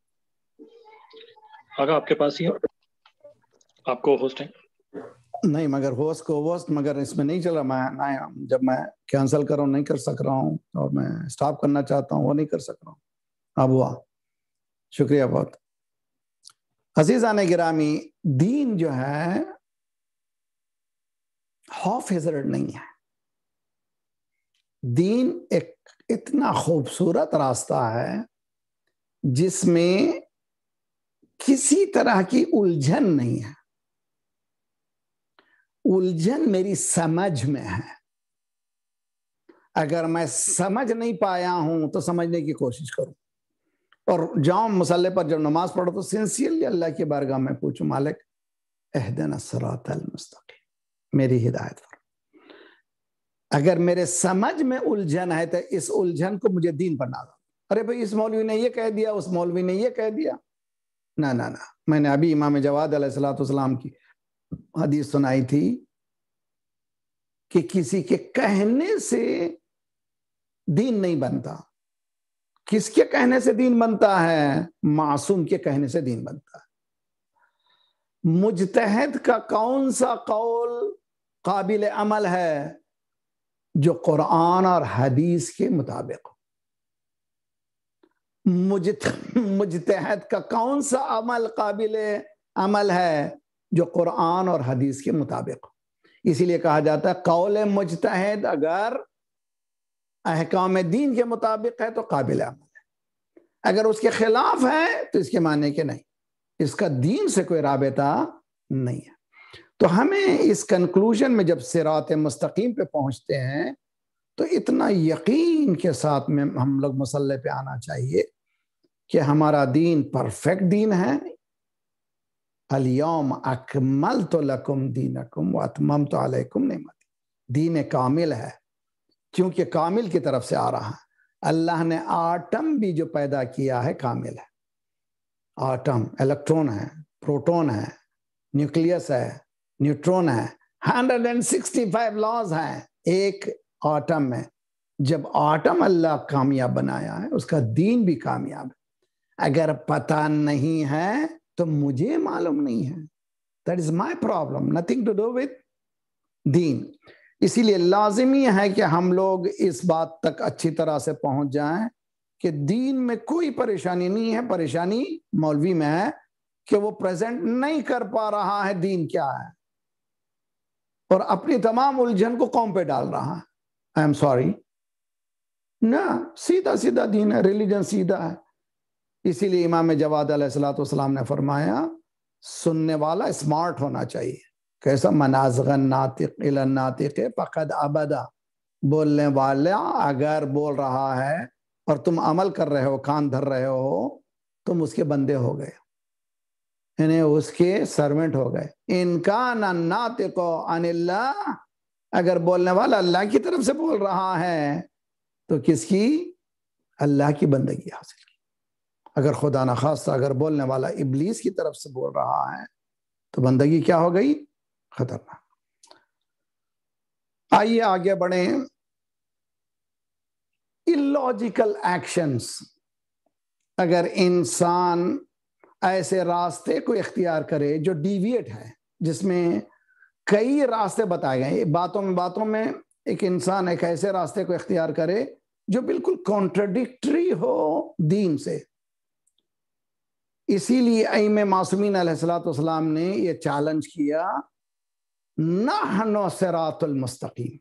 آگا آپ کے پاس ہی ہے، آپ کو ہوسٹ ہے؟ نہیں، مگر ہوسٹ کو ہوسٹ، مگر اس میں نہیں چل رہا۔ میں جب میں کینسل کر رہا ہوں نہیں کر سک رہا ہوں، اور میں سٹاپ کرنا چاہتا ہوں وہ نہیں کر سک رہا ہوں۔ اب ہوا، شکریہ بہت۔ عزیزان گرامی، دین جو ہے ہاف ہیزرڈ نہیں ہے۔ دین ایک اتنا خوبصورت راستہ ہے جس میں کسی طرح کی الجھن نہیں ہے۔ الجھن میری سمجھ میں ہے، اگر میں سمجھ نہیں پایا ہوں تو سمجھنے کی کوشش کروں، اور جاؤں مصلی پر جب نماز پڑھو تو سنسیئرلی اللہ کی بارگاہ میں پوچھوں، مالک اہدنا الصراط المستقیم، میری ہدایت فرما۔ اگر میرے سمجھ میں الجھن ہے تو اس الجھن کو مجھے دین بنا دو۔ ارے بھائی اس مولوی نے یہ کہہ دیا، اس مولوی نے یہ کہہ دیا، نہ نہ نہ، میں نے ابھی امام جواد علیہ السلام کی حدیث سنائی تھی کہ کسی کے کہنے سے دین نہیں بنتا۔ کس کے کہنے سے دین بنتا ہے؟ معصوم کے کہنے سے دین بنتا ہے۔ مجتہد کا کون سا قول قابل عمل ہے؟ جو قرآن اور حدیث کے مطابق ہو۔ مجتہد کا کون سا عمل قابل عمل ہے؟ جو قرآن اور حدیث کے مطابق ہو۔ اسی لیے کہا جاتا ہے قول مجتہد اگر احکام دین کے مطابق ہے تو قابل عمل ہے، اگر اس کے خلاف ہے تو اس کے معنی کہ نہیں، اس کا دین سے کوئی رابطہ نہیں ہے۔ تو ہمیں اس کنکلوژن میں جب صراط مستقیم پہ پہنچتے ہیں تو اتنا یقین کے ساتھ میں ہم لوگ مسلح پہ آنا چاہیے کہ ہمارا دین پرفیکٹ دین ہے۔ الیوم اکملت لکم دینکم واتممت علیکم نعمتی، دین کامل ہے، کیونکہ کامل کی طرف سے آ رہا ہے۔ اللہ نے آٹم بھی جو پیدا کیا ہے کامل ہے۔ آٹم الیکٹرون ہے، پروٹون ہے، نیوکلیس ہے، نیوٹرون ہے، 165 لاز ہیں ایک آٹم میں۔ جب آٹم اللہ کامیاب بنایا ہے، اس کا دین بھی کامیاب ہے۔ اگر پتہ نہیں ہے تو مجھے معلوم نہیں ہے، that is my problem, nothing to do with دین۔ اسی لیے لازمی ہے کہ ہم لوگ اس بات تک اچھی طرح سے پہنچ جائیں کہ دین میں کوئی پریشانی نہیں ہے، پریشانی مولوی میں ہے کہ وہ پریزنٹ نہیں کر پا رہا ہے دین کیا ہے، اور اپنی تمام الجھن کو قوم پہ ڈال رہا ہے۔ I am sorry، نہ، سیدھا سیدھا دین ہے، ریلیجن سیدھا ہے۔ اسی لیے امام جواد علیہ السلام نے فرمایا سننے والا اسمارٹ ہونا چاہیے۔ کیسا؟ منازغ الناطق الی الناطق فقد ابدا، بولنے والا اگر بول رہا ہے اور تم عمل کر رہے ہو، کان دھر رہے ہو، تم اس کے بندے ہو گئے، یعنی اس کے سرونٹ ہو گئے۔ ان کان الناطق عن اللہ، اگر بولنے والا اللہ کی طرف سے بول رہا ہے تو کس کی؟ اللہ کی بندگی حاصل کی۔ اگر خدا نخواستہ اگر بولنے والا ابلیس کی طرف سے بول رہا ہے تو بندگی کیا ہو گئی؟ خطرناک۔ آئیے آگے بڑھیں۔ illogical actions، اگر انسان ایسے راستے کو اختیار کرے جو ڈیویٹ ہے، جس میں کئی راستے بتائے گئے، باتوں میں ایک انسان ایک ایسے راستے کو اختیار کرے جو بالکل کانٹرڈکٹری ہو دین سے، اسی لیے ائمہ معصومین علیہ السلام نے یہ چیلنج کیا، نحن صراط المستقیم۔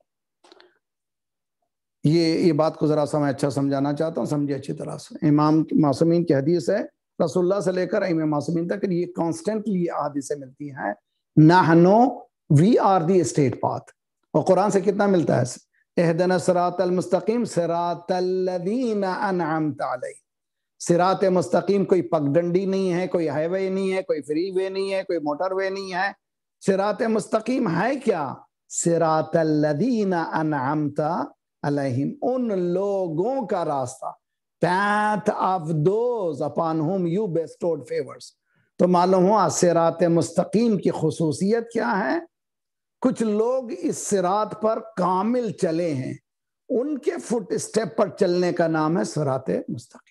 یہ بات کو ذرا سا میں اچھا سمجھانا چاہتا ہوں، سمجھے اچھی طرح سے۔ امام معصومین کی حدیث ہے، رسول اللہ سے لے کر ائمہ معصومین تک یہ کانسٹنٹلی حدیثیں ملتی ہیں، نحن we are the straight path. اور قرآن سے کتنا ملتا ہے؟ اہدنا الصراط المستقیم صراط الذین انعمت علیہم۔ صراط مستقیم کوئی پگڈنڈی نہیں ہے، کوئی ہائی وے نہیں ہے، کوئی فری وے نہیں ہے، کوئی موٹر وے نہیں ہے۔ صراط مستقیم ہے کیا؟ صراط الذین انعمت علیہم، ان لوگوں کا راستہ، path of those upon whom you bestowed favors۔ تو معلوم ہوا صراط مستقیم کی خصوصیت کیا ہے؟ کچھ لوگ اس صراط پر کامل چلے ہیں، ان کے فٹ اسٹیپ پر چلنے کا نام ہے صراط مستقیم۔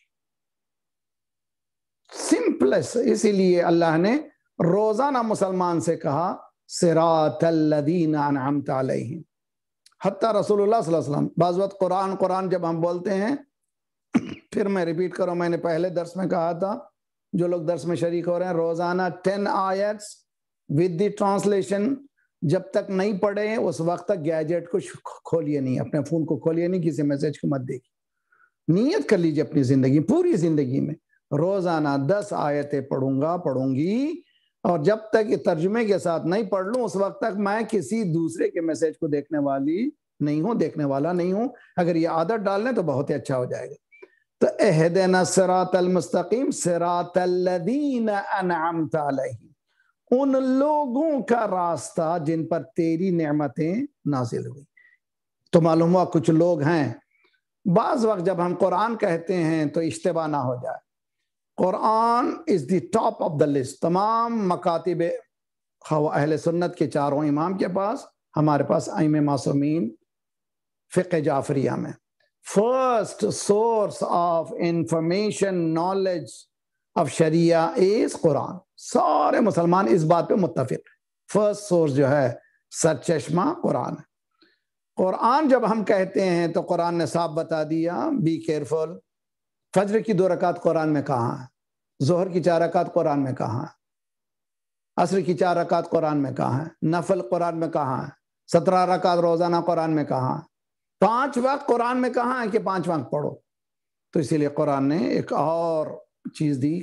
سمپلس، اسی لیے اللہ نے روزانہ مسلمان سے کہا صراط الذین انعمت علیہم۔ حتیٰ رسول اللہ صلی اللہ علیہ وسلم بعض وقت قرآن جب ہم بولتے ہیں، پھر میں ریپیٹ کروں، میں نے پہلے درس میں کہا تھا، جو لوگ درس میں شریک ہو رہے ہیں، روزانہ 10 آیتس ود دی ٹرانسلیشن جب تک نہیں پڑھے اس وقت تک گیجٹ کو کھولیے نہیں، اپنے فون کو کھولیے نہیں، کسی میسج کو مت دیکھیے۔ نیت کر لیجیے اپنی زندگی، پوری زندگی میں روزانہ 10 آیتیں پڑھوں گی، اور جب تک یہ ترجمے کے ساتھ نہیں پڑھ لوں اس وقت تک میں کسی دوسرے کے میسج کو دیکھنے والا نہیں ہوں۔ اگر یہ عادت ڈال لیں تو بہت ہی اچھا ہو جائے گا۔ تو اہدنا الصراط المستقیم صراط الذین انعمت علیہم، उन लोगों का रास्ता जिन पर तेरी नेमतें नाजिल हुई। तो मालूम हुआ कुछ लोग हैं, बाज वक्त जब हम कुरान कहते हैं तो इश्तिबा ना हो जाए, कुरान is the top of the list. तमाम मकातिब अहले सुन्नत के चारों इमाम के पास, हमारे पास आइम मासूमीन फ़िक़्ह जाफरिया में, first source of information knowledge of शरिया इज कुरान। सारे मुसलमान इस बात पे मुत्तफिक, फर्स्ट सोर्स जो है सरचश्मा कुरान है। कुरान जब हम कहते हैं तो कुरान ने साफ बता दिया, बी केयरफुल। फजर की 2 रकात कुरान में कहाँ है, जोहर की 4 रकात कुरान में कहाँ है, असर की 4 रकात कुरान में कहाँ है, नफल कुरान में कहाँ है, 17 रकात रोजाना कुरान में कहाँ है, 5 वक्त कुरान में कहाँ है कि 5 वक्त पढ़ो। तो इसीलिए कुरान ने एक और चीज दी,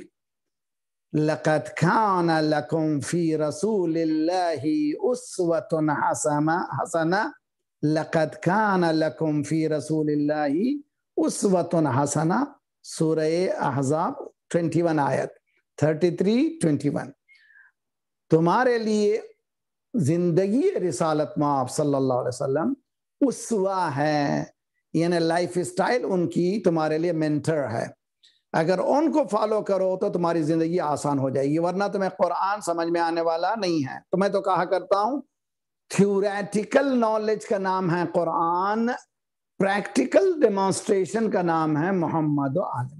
लक़द कान लकुम फी रसूलिल्लाहि उस्वतुन हसना, लक़द कान लकुम फी रसूलिल्लाहि उस्वतुन हसना, सूरह अहज़ाब 21 आयत 33-21। तुम्हारे लिए जिंदगी रिसालत में आप सल्लल्लाहु अलैहि वसल्लम उसवा है, यानी लाइफ स्टाइल उनकी तुम्हारे लिए मेंटर है। अगर उनको फॉलो करो तो तुम्हारी जिंदगी आसान हो जाएगी, वरना तुम्हें कुरान समझ में आने वाला नहीं है। तो मैं तो कहा करता हूं, थ्योरेटिकल नॉलेज का नाम है कुरान, प्रैक्टिकल डेमोन्स्ट्रेशन का नाम है मोहम्मद और आले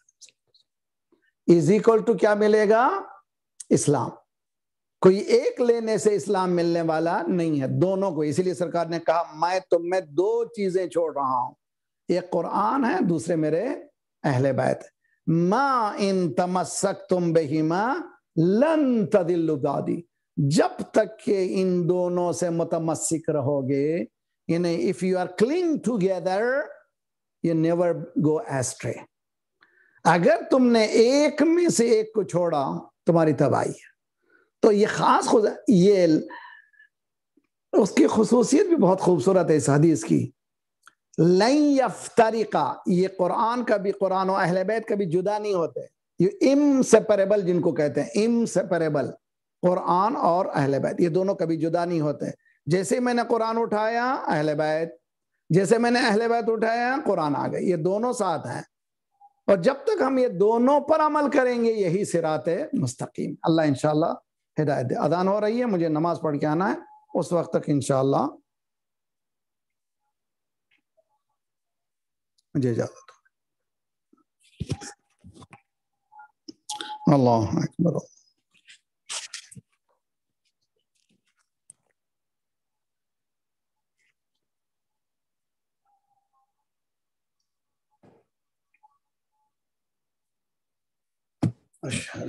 मोहम्मद। इज इक्वल टू क्या मिलेगा? इस्लाम। कोई एक लेने से इस्लाम मिलने वाला नहीं है, दोनों को। इसीलिए सरकार ने कहा मैं तुम में 2 चीजें छोड़ रहा हूं, एक कुरान है, दूसरे मेरे अहले बैत है। मा इन तमस्सकतुम बिहिमा लन तदिल्लु बादी, जब तक के इन दोनों से मुतमस्सिक रहोगे, यानी if you are cling together you never go astray. अगर तुमने एक में से एक को छोड़ा तुम्हारी तबाही है। तो ये खास ये उसकी खुसूसियत भी बहुत खूबसूरत है इस हदीस की, लन यफ्तरिका, ये कुरान का भी, कुरान और अहले बैत का भी जुदा नहीं होते, ये इनसेपरेबल जिनको कहते हैं, इनसेपरेबल। कुरान और अहले बैत ये दोनों कभी जुदा नहीं होते। जैसे मैंने कुरान उठाया अहले बैत, जैसे मैंने अहले बैत उठाया कुरान आ गए, ये दोनों साथ हैं। और जब तक हम ये दोनों पर अमल करेंगे यही सिराते मुस्तकीम। अल्लाह इंशाअल्लाह हिदायत दे। अजान हो रही है, मुझे नमाज पढ़ के आना है, उस वक्त तक इंशाअल्लाह मुझे इजाजत। अल्लाह अकबर। अशहदु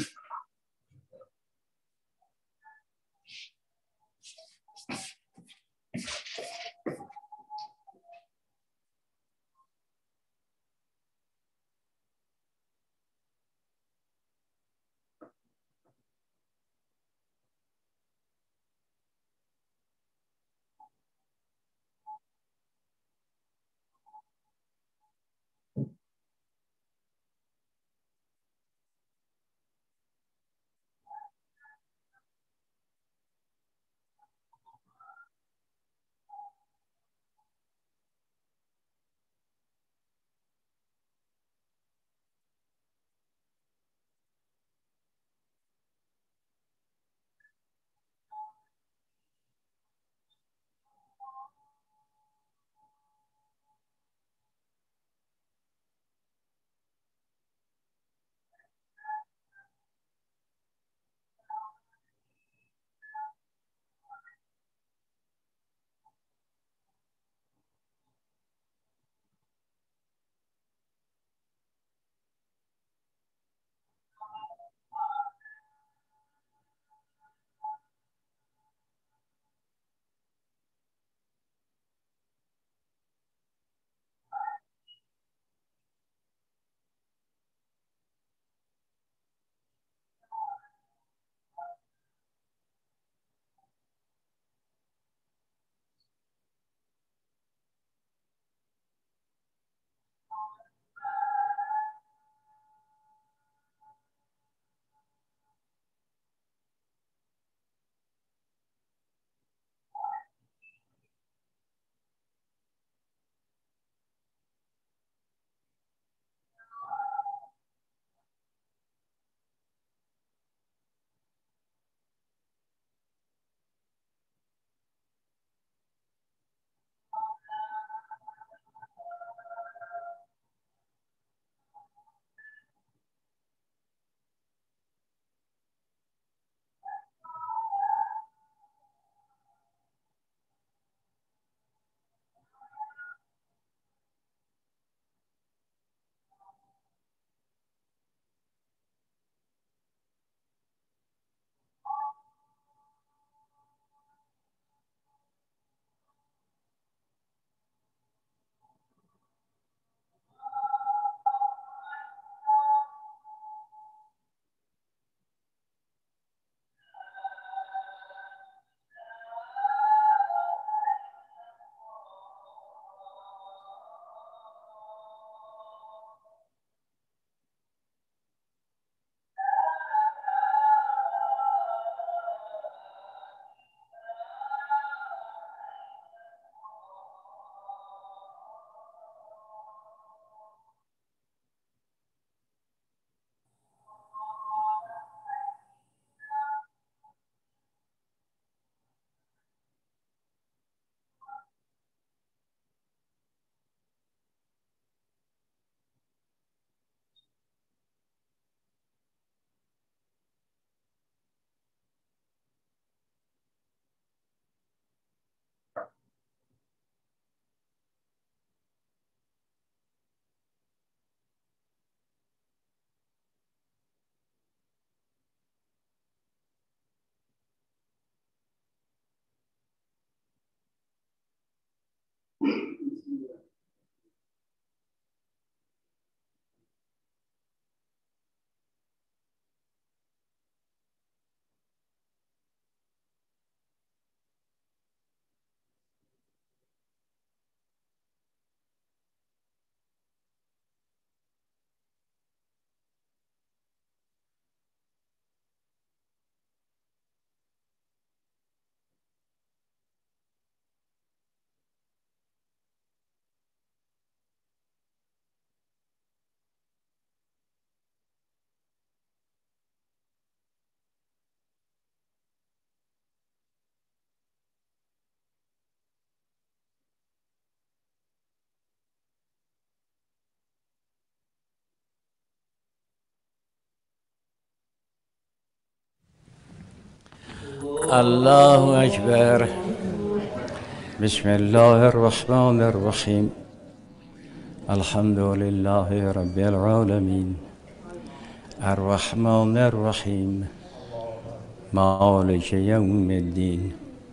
الله أكبر. بسم الله الرحمن الرحيم. الحمد لله رب العالمين الرحمن الرحيم مالك يوم الدين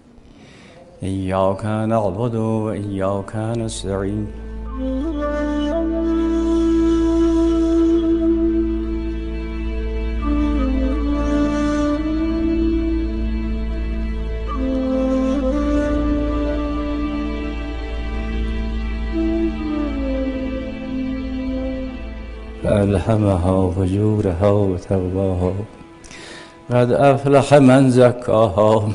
إياك نعبد وإياك نستعين ألهمها فجورها وتقواها قد أفلح من زكاها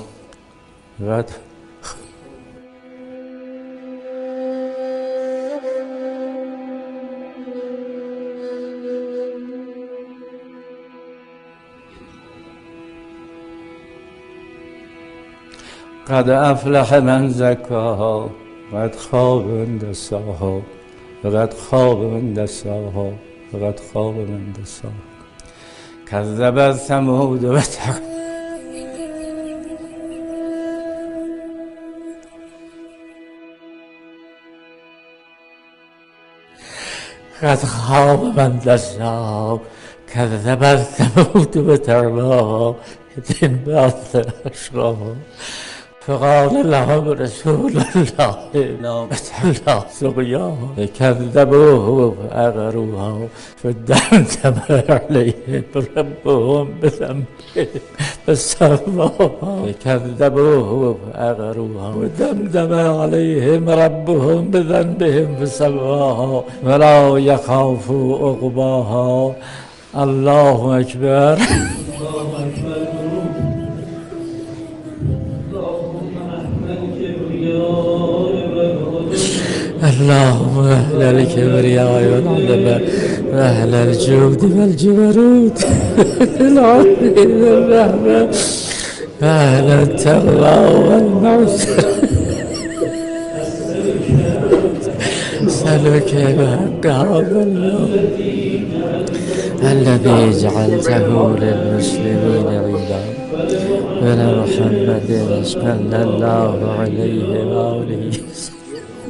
قد أفلح من زكاها قد خاب من دساها فقد خاب من دساها فقد خاب من دساها كذبت ثمود قد خاب من دساها كذبت ثمود بترباها إذ انبعث أشقاها فقال لهم رسول الله ناقة الله سقياها فكذبوه فأغروها فدمدم عليهم ربهم بذنبهم فسواها فكذبوه فأغروها ودمدم عليهم ربهم بذنبهم فسواها ولا يخاف عقباها. الله أكبر. اللهم أهل الكبرياء والعظمة وأهل الجود والجبروت العظيم الرحمة وأهل التقوى والمغفرة أسألك بحق هذا اليوم الذي جعلته للمسلمين عيدا ولمحمد صلى الله عليه وآله وسلم.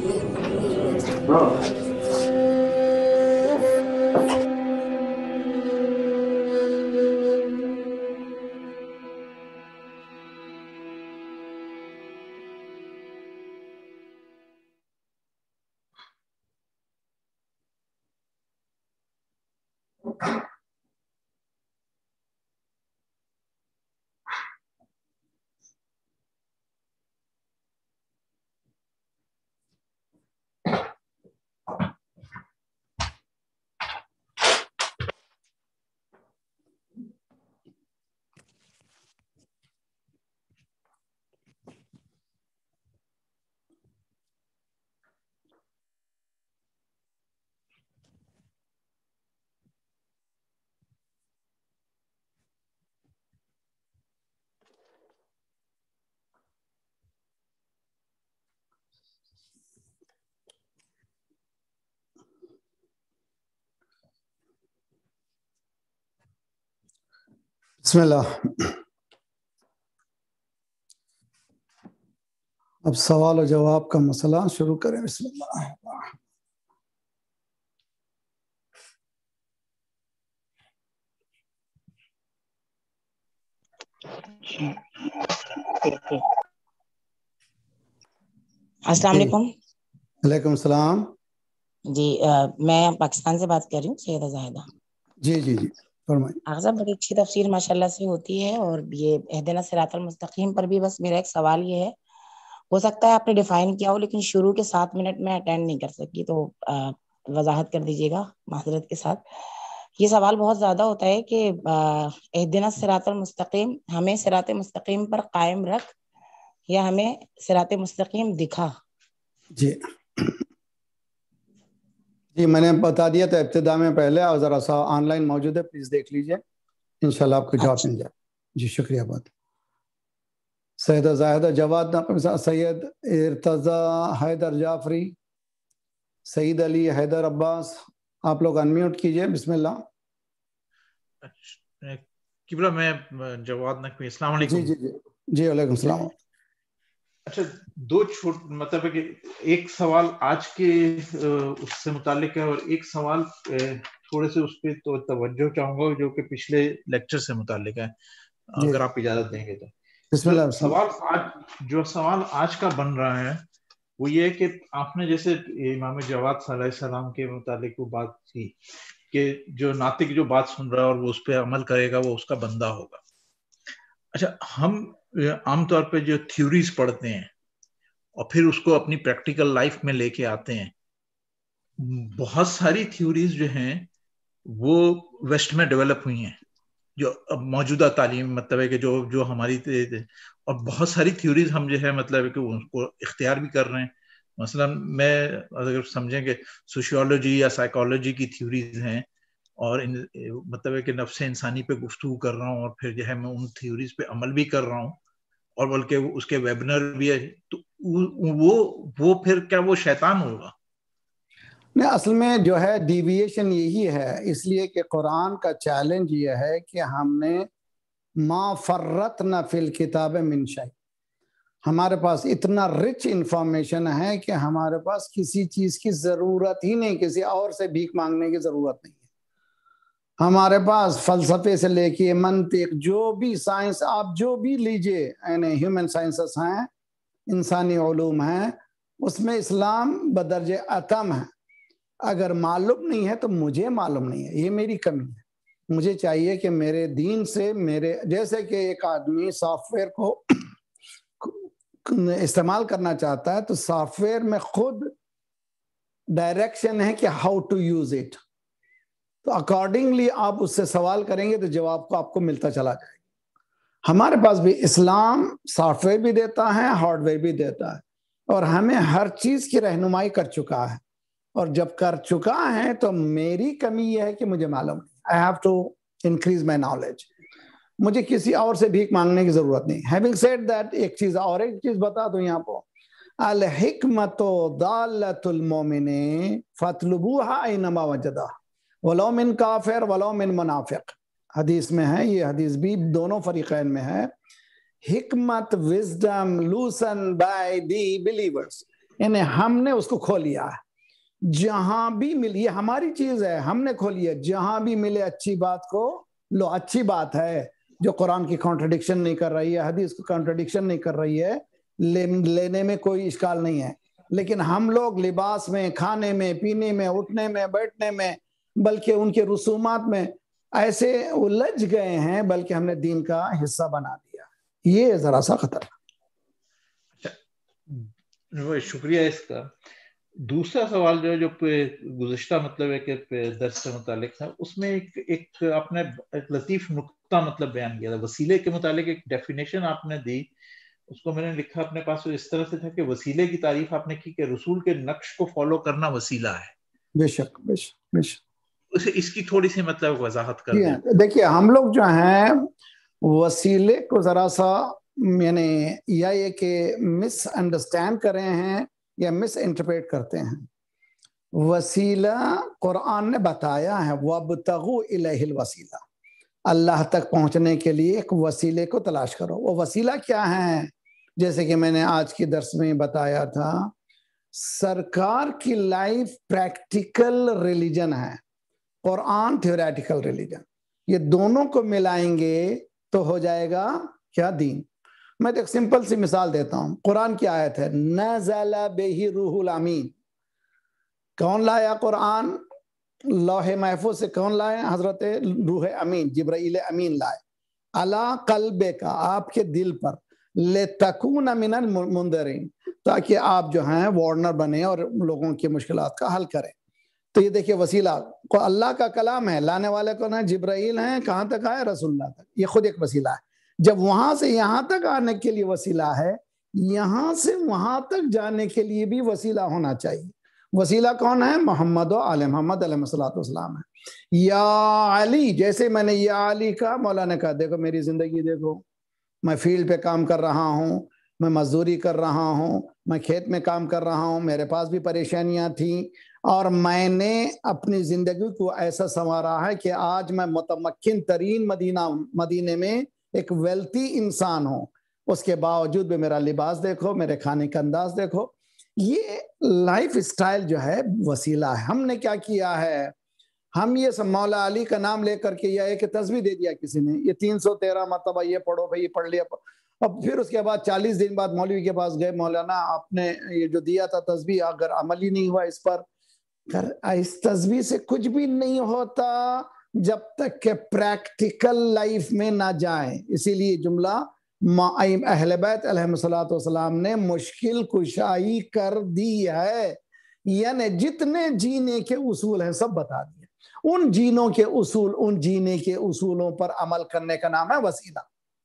बिस्मिल्लाह। अब सवाल और जवाब का मसला शुरू करें। बिस्मिल्लाह। अस्सलाम वालेकुम। وعلیکم السلام. جی میں پاکستان سے بات کر رہی ہوں، سیدہ زاہدہ. جی جی جی فرمائیں. آغا صاحب بڑی اچھی تفسیر ماشاء اللہ سے ہوتی ہے، اور یہ اہدنا صراط المستقیم پر بھی بس میرا ایک سوال یہ ہے، ہو سکتا ہے آپ نے ڈیفائن کیا ہو لیکن شروع کے 7 منٹ میں اٹینڈ نہیں کر سکی، تو وضاحت کر دیجیے گا معذرت کے ساتھ. یہ سوال بہت زیادہ ہوتا ہے کہ اہدنا صراط المستقیم، ہمیں صراط مستقیم پر قائم رکھ یا ہمیں صراط مستقیم دکھا. جی جی میں نے بتا دیا تھا ابتدا میں پہلے، اور ذرا سا آن لائن موجود ہے، پلیز دیکھ لیجئے، انشاءاللہ آپ کو جواب مل جائے. جی شکریہ. بات سیدہ زاہدہ جواد، سید ارتضی حیدر جعفری، سعید علی حیدر عباس، آپ لوگ انمیوٹ کیجئے. بسم اللہ. قبلہ میں جواد نقوی. السلام علیکم. جی جی جی جی وعلیکم السلام. اچھا، دو مطلب ہے کہ ایک سوال آج کے اس سے متعلق ہے، اور ایک سوال تھوڑے سے اس پہ تو توجہ چاہوں گا جو کہ پچھلے لیکچر سے متعلق ہے، اگر آپ اجازت دیں گے تو. بسم اللہ. جو سوال آج کا بن رہا ہے وہ یہ ہے کہ آپ نے جیسے امام جواد صلی اللہ علیہ وسلم کے متعلق وہ بات تھی کہ جو ناطق جو بات سن رہا ہے اور وہ اس پہ عمل کرے گا وہ اس کا بندہ ہوگا. اچھا، ہم عام طور پہ جو تھیوریز پڑھتے ہیں اور پھر اس کو اپنی پریکٹیکل لائف میں لے کے آتے ہیں، بہت ساری تھیوریز جو ہیں وہ ویسٹ میں ڈیولپ ہوئی ہیں، جو موجودہ تعلیم مطلب ہے کہ جو ہماری، اور بہت ساری تھیوریز ہم جو ہے مطلب ہے کہ ان کو اختیار بھی کر رہے ہیں. مثلا میں اگر سمجھیں کہ سوشیولوجی یا سائیکالوجی کی تھیوریز ہیں، اور مطلب ہے کہ نفس انسانی پہ گفتگو کر رہا ہوں، اور پھر جو ہے میں ان تھیوریز پہ عمل بھی کر رہا ہوں، اور بلکہ اس کے ویبنر بھی ہے، تو وہ پھر کیا وہ شیطان ہوگا؟ نہیں، اصل میں جو ہے ڈیویشن یہی ہے، اس لیے کہ قرآن کا چیلنج یہ ہے کہ ہم نے ما فرطنا فی الکتاب من شیء، ہمارے پاس اتنا رچ انفارمیشن ہے کہ ہمارے پاس کسی چیز کی ضرورت ہی نہیں، کسی اور سے بھیک مانگنے کی ضرورت نہیں ہے. ہمارے پاس فلسفے سے لے کے منطق، جو بھی سائنس آپ جو بھی لیجئے، یعنی ہیومن سائنسز ہیں، انسانی علوم ہیں، اس میں اسلام بدرجہ اتم ہے. اگر معلوم نہیں ہے تو مجھے معلوم نہیں ہے، یہ میری کمی ہے. مجھے چاہیے کہ میرے دین سے جیسے کہ ایک آدمی سافٹ ویئر کو استعمال کرنا چاہتا ہے تو سافٹ ویئر میں خود ڈائریکشن ہے کہ ہاؤ ٹو یوز اٹ، تو اکارڈنگلی آپ اس سے سوال کریں گے تو جواب کو آپ کو ملتا چلا جائے گا. ہمارے پاس بھی اسلام سافٹ ویئر بھی دیتا ہے، ہارڈ ویئر بھی دیتا ہے، اور ہمیں ہر چیز کی رہنمائی کر چکا ہے. اور جب کر چکا ہے تو میری کمی یہ ہے کہ مجھے معلوم نہیں. I have to increase my knowledge. مجھے کسی اور سے بھیک مانگنے کی ضرورت نہیں. Having said that، ایک چیز بتا دوں یہاں پہ، الحکمت ضالۃ المؤمن فاطلبوها اینما وجدها ولو من کافر ولو من منافق. حدیث میں ہے، یہ حدیث بھی دونوں فریقین میں ہے. حکمت، wisdom loosened by the believers، یعنی ہم نے اس کو کھو لیا ہے. جہاں بھی ملی، یہ ہماری چیز ہے، ہم نے کھولی ہے. جہاں بھی ملے اچھی بات کو لو. اچھی بات ہے جو قرآن کی کانٹرڈکشن نہیں کر رہی ہے، حدیث کو کانٹرڈکشن نہیں کر رہی ہے، لینے میں کوئی اشکال نہیں ہے. لیکن ہم لوگ لباس میں، کھانے میں، پینے میں، اٹھنے میں، بیٹھنے میں، بلکہ ان کے رسومات میں ایسے الجھ گئے ہیں، بلکہ ہم نے دین کا حصہ بنا دیا. یہ ذرا سا خطر. شکریہ اس کا. دوسرا سوال جو گزشتہ مطلب ہے کہ درس سے متعلق تھا، اس میں ایک آپ نے ایک لطیف نقطہ مطلب بیان کیا تھا. وسیلے کے متعلق ایک ڈیفینیشن آپ نے دی، اس کو میں نے لکھا اپنے پاس اس طرح سے تھا کہ وسیلے کی تعریف آپ نے کی کہ رسول کے نقش کو فالو کرنا وسیلہ ہے. بے شک بے شک بے شک. اس کی تھوڑی سی مطلب وضاحت کر دیں. دیکھیے ہم لوگ جو ہیں وسیلے کو ذرا سا یعنی یا یہ کہ مس انڈرسٹینڈ کر رہے ہیں یا مس انٹرپریٹ کرتے ہیں. وسیلہ قرآن نے بتایا ہے، وَابْتَغُوا إِلَيْهِ الْوَسِيلَةَ، اللہ تک پہنچنے کے لیے ایک وسیلے کو تلاش کرو. وہ وسیلہ کیا ہے؟ جیسے کہ میں نے آج کی درس میں بتایا تھا، سرکار کی لائف پریکٹیکل ریلیجن ہے، قرآن تھیوریٹیکل ریلیجن. یہ دونوں کو ملائیں گے تو ہو جائے گا کیا؟ دین. میں ایک سمپل سی مثال دیتا ہوں. قرآن کی آیت ہے، نزل بہ روح الامین، کون لایا قرآن؟ لوح محفوظ سے کون لائے؟ حضرت روح امین، جبرائیل امین لائے علی قلبک، آپ کے دل پر، لتکون من المنذرین، تاکہ آپ جو ہیں وارنر بنے اور لوگوں کی مشکلات کا حل کریں۔ تو یہ دیکھیے وسیلہ کو اللہ کا کلام ہے، لانے والے کون ہیں؟ جبرائیل ہیں۔ کہاں تک آئے؟ رسول اللہ تک۔ یہ خود ایک وسیلہ ہے۔ جب وہاں سے یہاں تک آنے کے لیے وسیلہ ہے، یہاں سے وہاں تک جانے کے لیے بھی وسیلہ ہونا چاہیے۔ وسیلہ کون ہے؟ محمد و آل محمد علیہ السلام ہے۔ یا علی، جیسے میں نے یا علی کہا، مولا نے کہا دیکھو میری زندگی دیکھو، میں فیلڈ پہ کام کر رہا ہوں، میں مزدوری کر رہا ہوں، میں کھیت میں کام کر رہا ہوں، میرے پاس بھی پریشانیاں تھیں، اور میں نے اپنی زندگی کو ایسا سنوارا ہے کہ آج میں متمکن ترین مدینے میں ایک ویلتھی انسان ہوں۔ اس کے باوجود بھی میرا لباس دیکھو، میرے کھانے کا انداز دیکھو۔ یہ لائف اسٹائل جو ہے وسیلہ ہے۔ ہم نے کیا کیا ہے؟ ہم یہ سب مولا علی کا نام لے کر کے یا ایک تسبیح دے دیا کسی نے، یہ 313 مرتبہ یہ پڑھو بھائی، پڑھ لیا۔ اب پھر اس کے بعد 40 دن بعد مولوی کے پاس گئے، مولانا آپ نے یہ جو دیا تھا تسبیح، اگر عمل ہی نہیں ہوا اس پر، اس تسبیح سے کچھ بھی نہیں ہوتا جب تک کہ پریکٹیکل لائف میں نہ جائیں۔ اسی لیے جملہ اہل بیت علیہ السلام نے مشکل کشائی کر دی ہے، یعنی جتنے جینے کے اصول ہیں سب بتا دیے۔ ان جینوں کے اصول، ان جینے کے اصولوں پر عمل کرنے کا نام ہے وسیلہ۔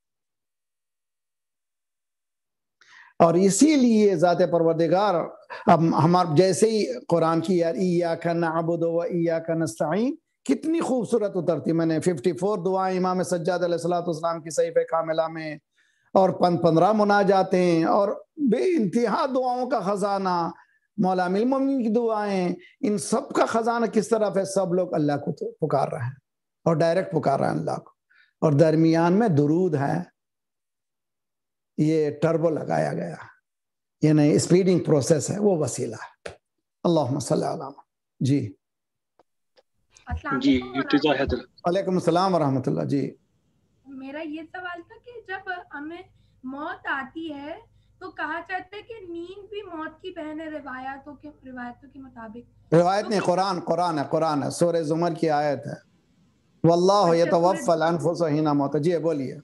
اور اسی لیے ذات پروردگار ہمارے جیسے ہی قرآن کی یار ایاک نعبد و ایاک نستعین کتنی خوبصورت اترتی۔ میں نے 54 دعائیں امام سجاد علیہ السلام کی صحیفہ کاملہ میں، اور 15 مناجاتیں، اور بے انتہا دعاؤں کا خزانہ، مولا امیر المومنین کی دعائیں، ان سب کا خزانہ کس طرف ہے؟ سب لوگ اللہ کو پکار رہے ہیں اور ڈائریکٹ پکار رہے ہیں اللہ کو، اور درمیان میں درود ہے، یہ ٹربو لگایا گیا، یعنی اسپیڈنگ پروسیس ہے، وہ وسیلہ ہے۔ اللہم صلی اللہ علیہ۔ جی جی ارتضا حیدر۔ وعلیکم السلام ورحمۃ اللہ۔ جی میرا یہ سوال تھا کہ جب ہمیں موت آتی ہے تو کہا جاتا ہے کہ نیند بھی موت کی بہن ہے، روایتوں کے مطابق۔ روایت نہیں، قرآن ہے، سورہ زمر کی آیت ہے، واللہ یتوفی الانفس حین موتہا۔ جی بولیے۔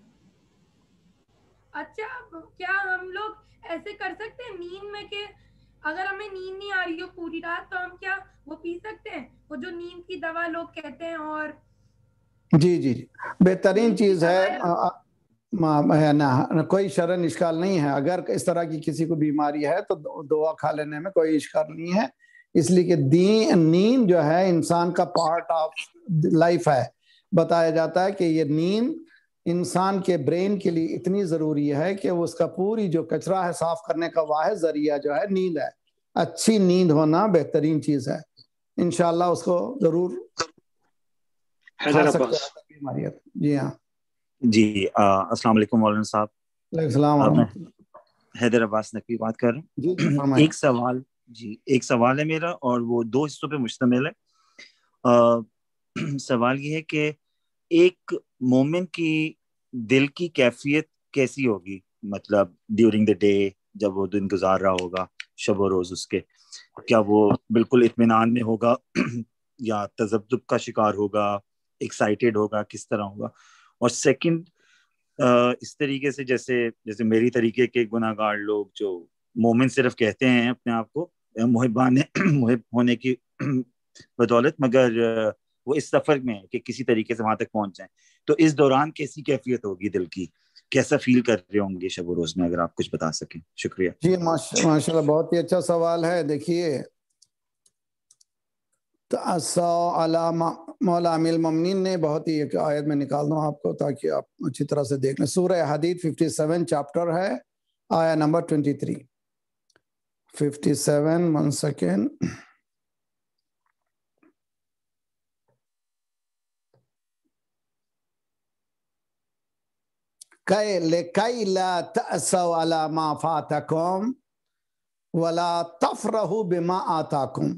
اچھا، کیا ہم لوگ ایسے کر سکتے ہیں نیند میں کہ اگر ہمیں نیند نہیں آ رہی ہو پوری رات تو ہم کیا وہ پی سکتے ہیں، وہ جو نیند کی دوا لوگ کہتے ہیں؟ اور جی بہترین چیز ہے، کوئی شرعن اشکال نہیں ہے۔ اگر اس طرح کی کسی کو بیماری ہے تو دوا کھا لینے میں کوئی اشکال نہیں ہے، اس لیے کہ نیند جو ہے انسان کا پارٹ آف لائف ہے۔ بتایا جاتا ہے کہ یہ نیند انسان کے برین کے لیے اتنی ضروری ہے کہ اس کا پوری جو کچرا ہے صاف کرنے کا واحد ذریعہ جو ہے نیند ہے۔ اچھی نیند ہونا بہترین چیز ہے، انشاءاللہ اس کو ضرور کھا سکتے ہیں بیماریت۔ جی ہاں جی السلام علیکم مولانا صاحب۔ علیکم السلام ورحمۃ اللہ۔ حیدر عباس نقوی بات کر رہا ہوں۔ ایک سوال ہے میرا، اور وہ 2 حصوں پہ مشتمل ہے۔ سوال یہ ہے کہ ایک مومن کی دل کی کیفیت کیسی ہوگی، مطلب ڈیورنگ دا ڈے جب وہ دن گزار رہا ہوگا، شب و روز اس کے، کیا وہ بالکل اطمینان میں ہوگا یا تذبذب کا شکار ہوگا، ایکسائٹیڈ ہوگا، کس طرح ہوگا؟ اور سیکنڈ، اس طریقے سے جیسے میری طریقے کے گناہ گار لوگ جو مومن صرف کہتے ہیں اپنے آپ کو محب ہونے کی بدولت، مگر وہ اس سفر میں ہے کہ کسی طریقے سے وہاں تک پہنچ جائیں، تو اس دوران کیسی کیفیت ہوگی دل کی، کیسا فیل کر رہے ہوں گے شب و روز میں؟ اگر آپ کچھ بتا سکیں شکریہ۔ جی ماشاءاللہ، بہت ہی اچھا سوال ہے۔ دیکھیے مولا امیر المومنین نے بہت ہی ایک آیت میں نکال دوں آپ کو تاکہ آپ اچھی طرح سے دیکھ لیں۔ سورہ حدید 57 چیپٹر ہے، آیا نمبر 23۔ 57 1 سیکنڈ۔ لِكَيْ لَا تَأْسَوْا عَلَى مَا فَاتَكُمْ وَلَا تَفْرَحُوا بِمَا آتَاكُمْ۔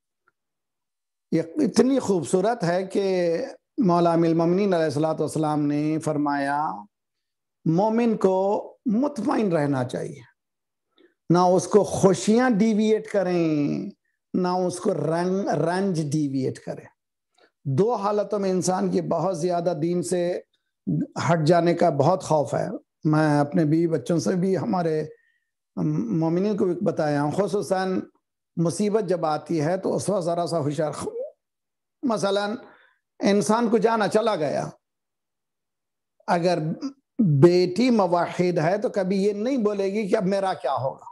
یہ اتنی خوبصورت ہے کہ مولا امیر المومنین علیہ السلام نے فرمایا مومن کو مطمئن رہنا چاہیے، نہ اس کو خوشیاں ڈیویٹ کریں، ना उसको रंज डिविएट करे। दो हालतों में इंसान की बहुत ज्यादा दीन से हट जाने का बहुत खौफ है। मैं अपने बीवी बच्चों से भी, हमारे मोमिनीन को भी बताया हूँ, खुसूसन मुसीबत जब आती है तो उस वक्त ज़रा सा होशियार। मसलन इंसान को जाना चला गया, अगर बेटी मवाहिद है तो कभी ये नहीं बोलेगी कि अब मेरा क्या होगा।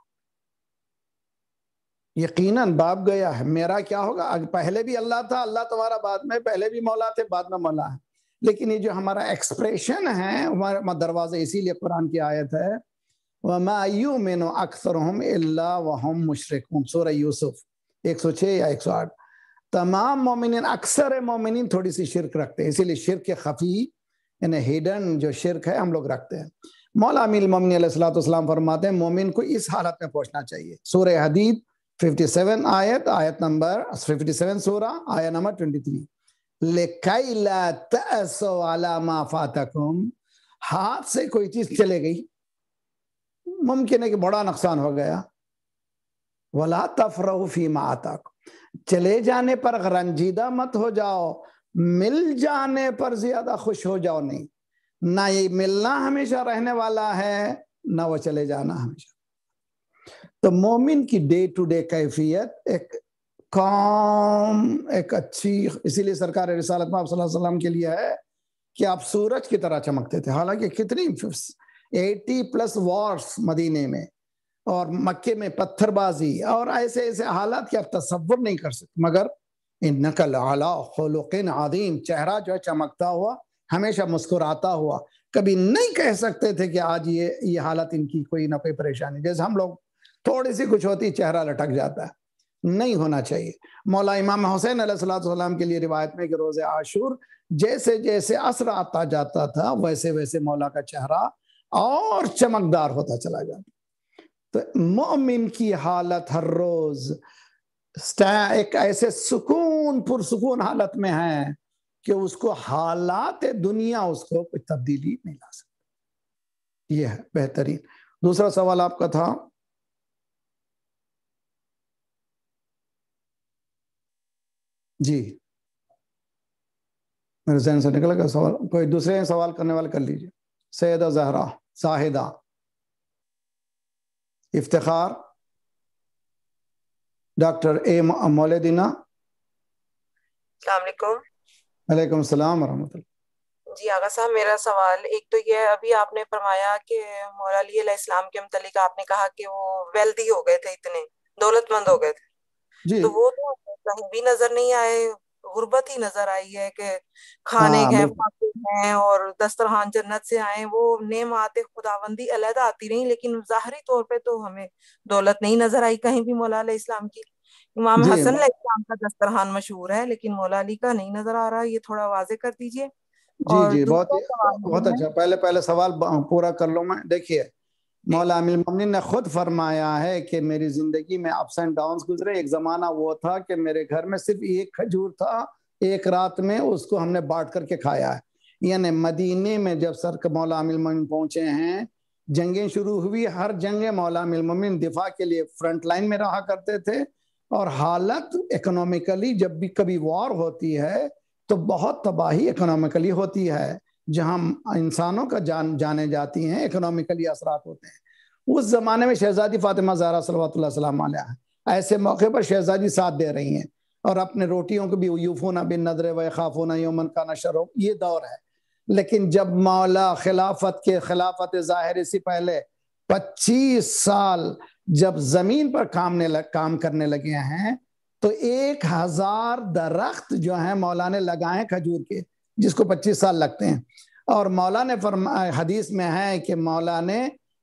यकीनन बाप गया है, मेरा क्या होगा। पहले भी अल्लाह था, अल्लाह तुम्हारा बाद में, पहले भी मौला थे, बाद में मौला है। लेकिन ये जो हमारा एक्सप्रेशन है, हमारा दरवाजा, इसीलिए कुरान की आयत है वमा युमिनु अक्सरुहुम इल्ला वहुम मुशरिकून, सूरह यूसुफ 106 या 108। तमाम मोमिनीन, अक्सर मोमिनीन थोड़ी सी शिरक रखते हैं, इसीलिए शिरक के खफी यानी हिडन जो शिरक है हम लोग रखते हैं। मौला अमीरुल मोमिनीन अलैहिस्सलाम फरमाते हैं मोमिन को इस हालत में पहुंचना चाहिए। सूरह हदीद 57 आयत नंबर 57 सूरह आयत नंबर 23, लिकाई ला तअसु अला मा फातकुम, हाथ से कोई चीज चले गई, मुमकिन है कि बड़ा नुकसान हो गया, वला तफरहु फीमा आताकुम, चले जाने पर रंजीदा मत हो जाओ, मिल जाने पर ज्यादा खुश हो जाओ नहीं। ना ये मिलना हमेशा रहने वाला है, ना वो चले जाना हमेशा। तो मोमिन की डे टू डे कैफियत एक काम, एक अच्छी, इसीलिए सरकार रिसालत में आप सल्लल्लाहु अलैहि वसल्लम के लिए है कि आप सूरज की तरह चमकते थे। हालांकि कितनी 80+ वॉर्स मदीने में और मक्के में पत्थरबाजी और ऐसे ऐसे हालात कि आप तसव्वुर नहीं कर सकते, मगर इन्नका लअला खुलुकिन अज़ीम, चेहरा जो है चमकता हुआ, हमेशा मुस्कुराता हुआ। कभी नहीं कह सकते थे कि आज ये हालत इनकी कोई ना कोई परेशानी, जैसे हम लोग थोड़ी सी कुछ होती चेहरा लटक जाता है, नहीं होना चाहिए। मौला इमाम हुसैन अलैहिस्सलाम के लिए रिवायत में कि रोज़े आशूर जैसे जैसे असर आता जाता था वैसे वैसे मौला का चेहरा और चमकदार होता चला जाता। तो मोमिन की हालत हर रोज एक ऐसे सुकून पुरसुकून हालत में है कि उसको हालात दुनिया उसको कोई तब्दीली नहीं ला सकती। यह है बेहतरीन। दूसरा सवाल आपका था, जी मेरे ज़हन से निकल गया सवाल। कोई दूसरे सवाल करने वाले कर लीजिए। Syeda Zahra, Sahida, Iftikhar, doctor A Mauldina. वालेकुम सलाम वरहमतुल्लाह। जी आगा साहब, मेरा सवाल एक तो ये है, अभी आपने फरमाया कि मौला अली अलैहिस्सलाम के मुतालिक आपने कहा कि वो वेल्दी हो गए थे, इतने दौलतमंद हो गए थे जी। तो वो तो कहीं भी नजर नहीं आए, गुर्बत ही नजर आई है कि खाने हैं, फाके हैं और दस्तरखान जन्नत से आए। वो नेमात खुदावंदी अलहदा आती रही, लेकिन ज़ाहरी तौर पे तो हमें दौलत नहीं नजर आई कहीं भी मौला अलैहिस्सलाम की। इमाम हसन अलैहिस्सलाम का दस्तरखान मशहूर है, लेकिन मौला अली का नहीं नजर आ रहा, ये थोड़ा वाजे कर दीजिए। जी जी, बहुत अच्छा। पहले सवाल पूरा कर लो मैं। देखिए, मौला अमीरुल मोमिनीन ने खुद फरमाया है कि मेरी जिंदगी में अप्स एंड डाउन्स गुजरे। एक जमाना वो था कि मेरे घर में सिर्फ एक खजूर था, एक रात में उसको हमने बांट करके खाया है। यानी मदीने में जब सर मौला अमीरुल मोमिनीन पहुंचे हैं, जंगें शुरू हुई, हर जंग मौला अमीरुल मोमिनीन दिफा के लिए फ्रंट लाइन में रहा करते थे। और हालत इकोनॉमिकली जब भी कभी वॉर होती है तो बहुत तबाही इकोनॉमिकली होती है, जहां इंसानों का जाने जाती हैं, इकोनॉमिकली असरात होते हैं। उस जमाने में शहजादी फातिमा ज़हरा सल्लल्लाहु अलैहि वसल्लम ऐसे मौके पर शहजादी साथ दे रही हैं और अपने रोटियों को भी यूफूना बिन नदरे व यखाफूना यौमन काना शर्र, ये दौर है। लेकिन जब मौला खिलाफत ज़ाहिर से पहले 25 साल जब जमीन पर काम करने लगे हैं तो 1000 दरख्त जो है मौला ने लगाए खजूर के, जिसको 25 साल लगते हैं। और मौला ने हदीस में है कि मौला ने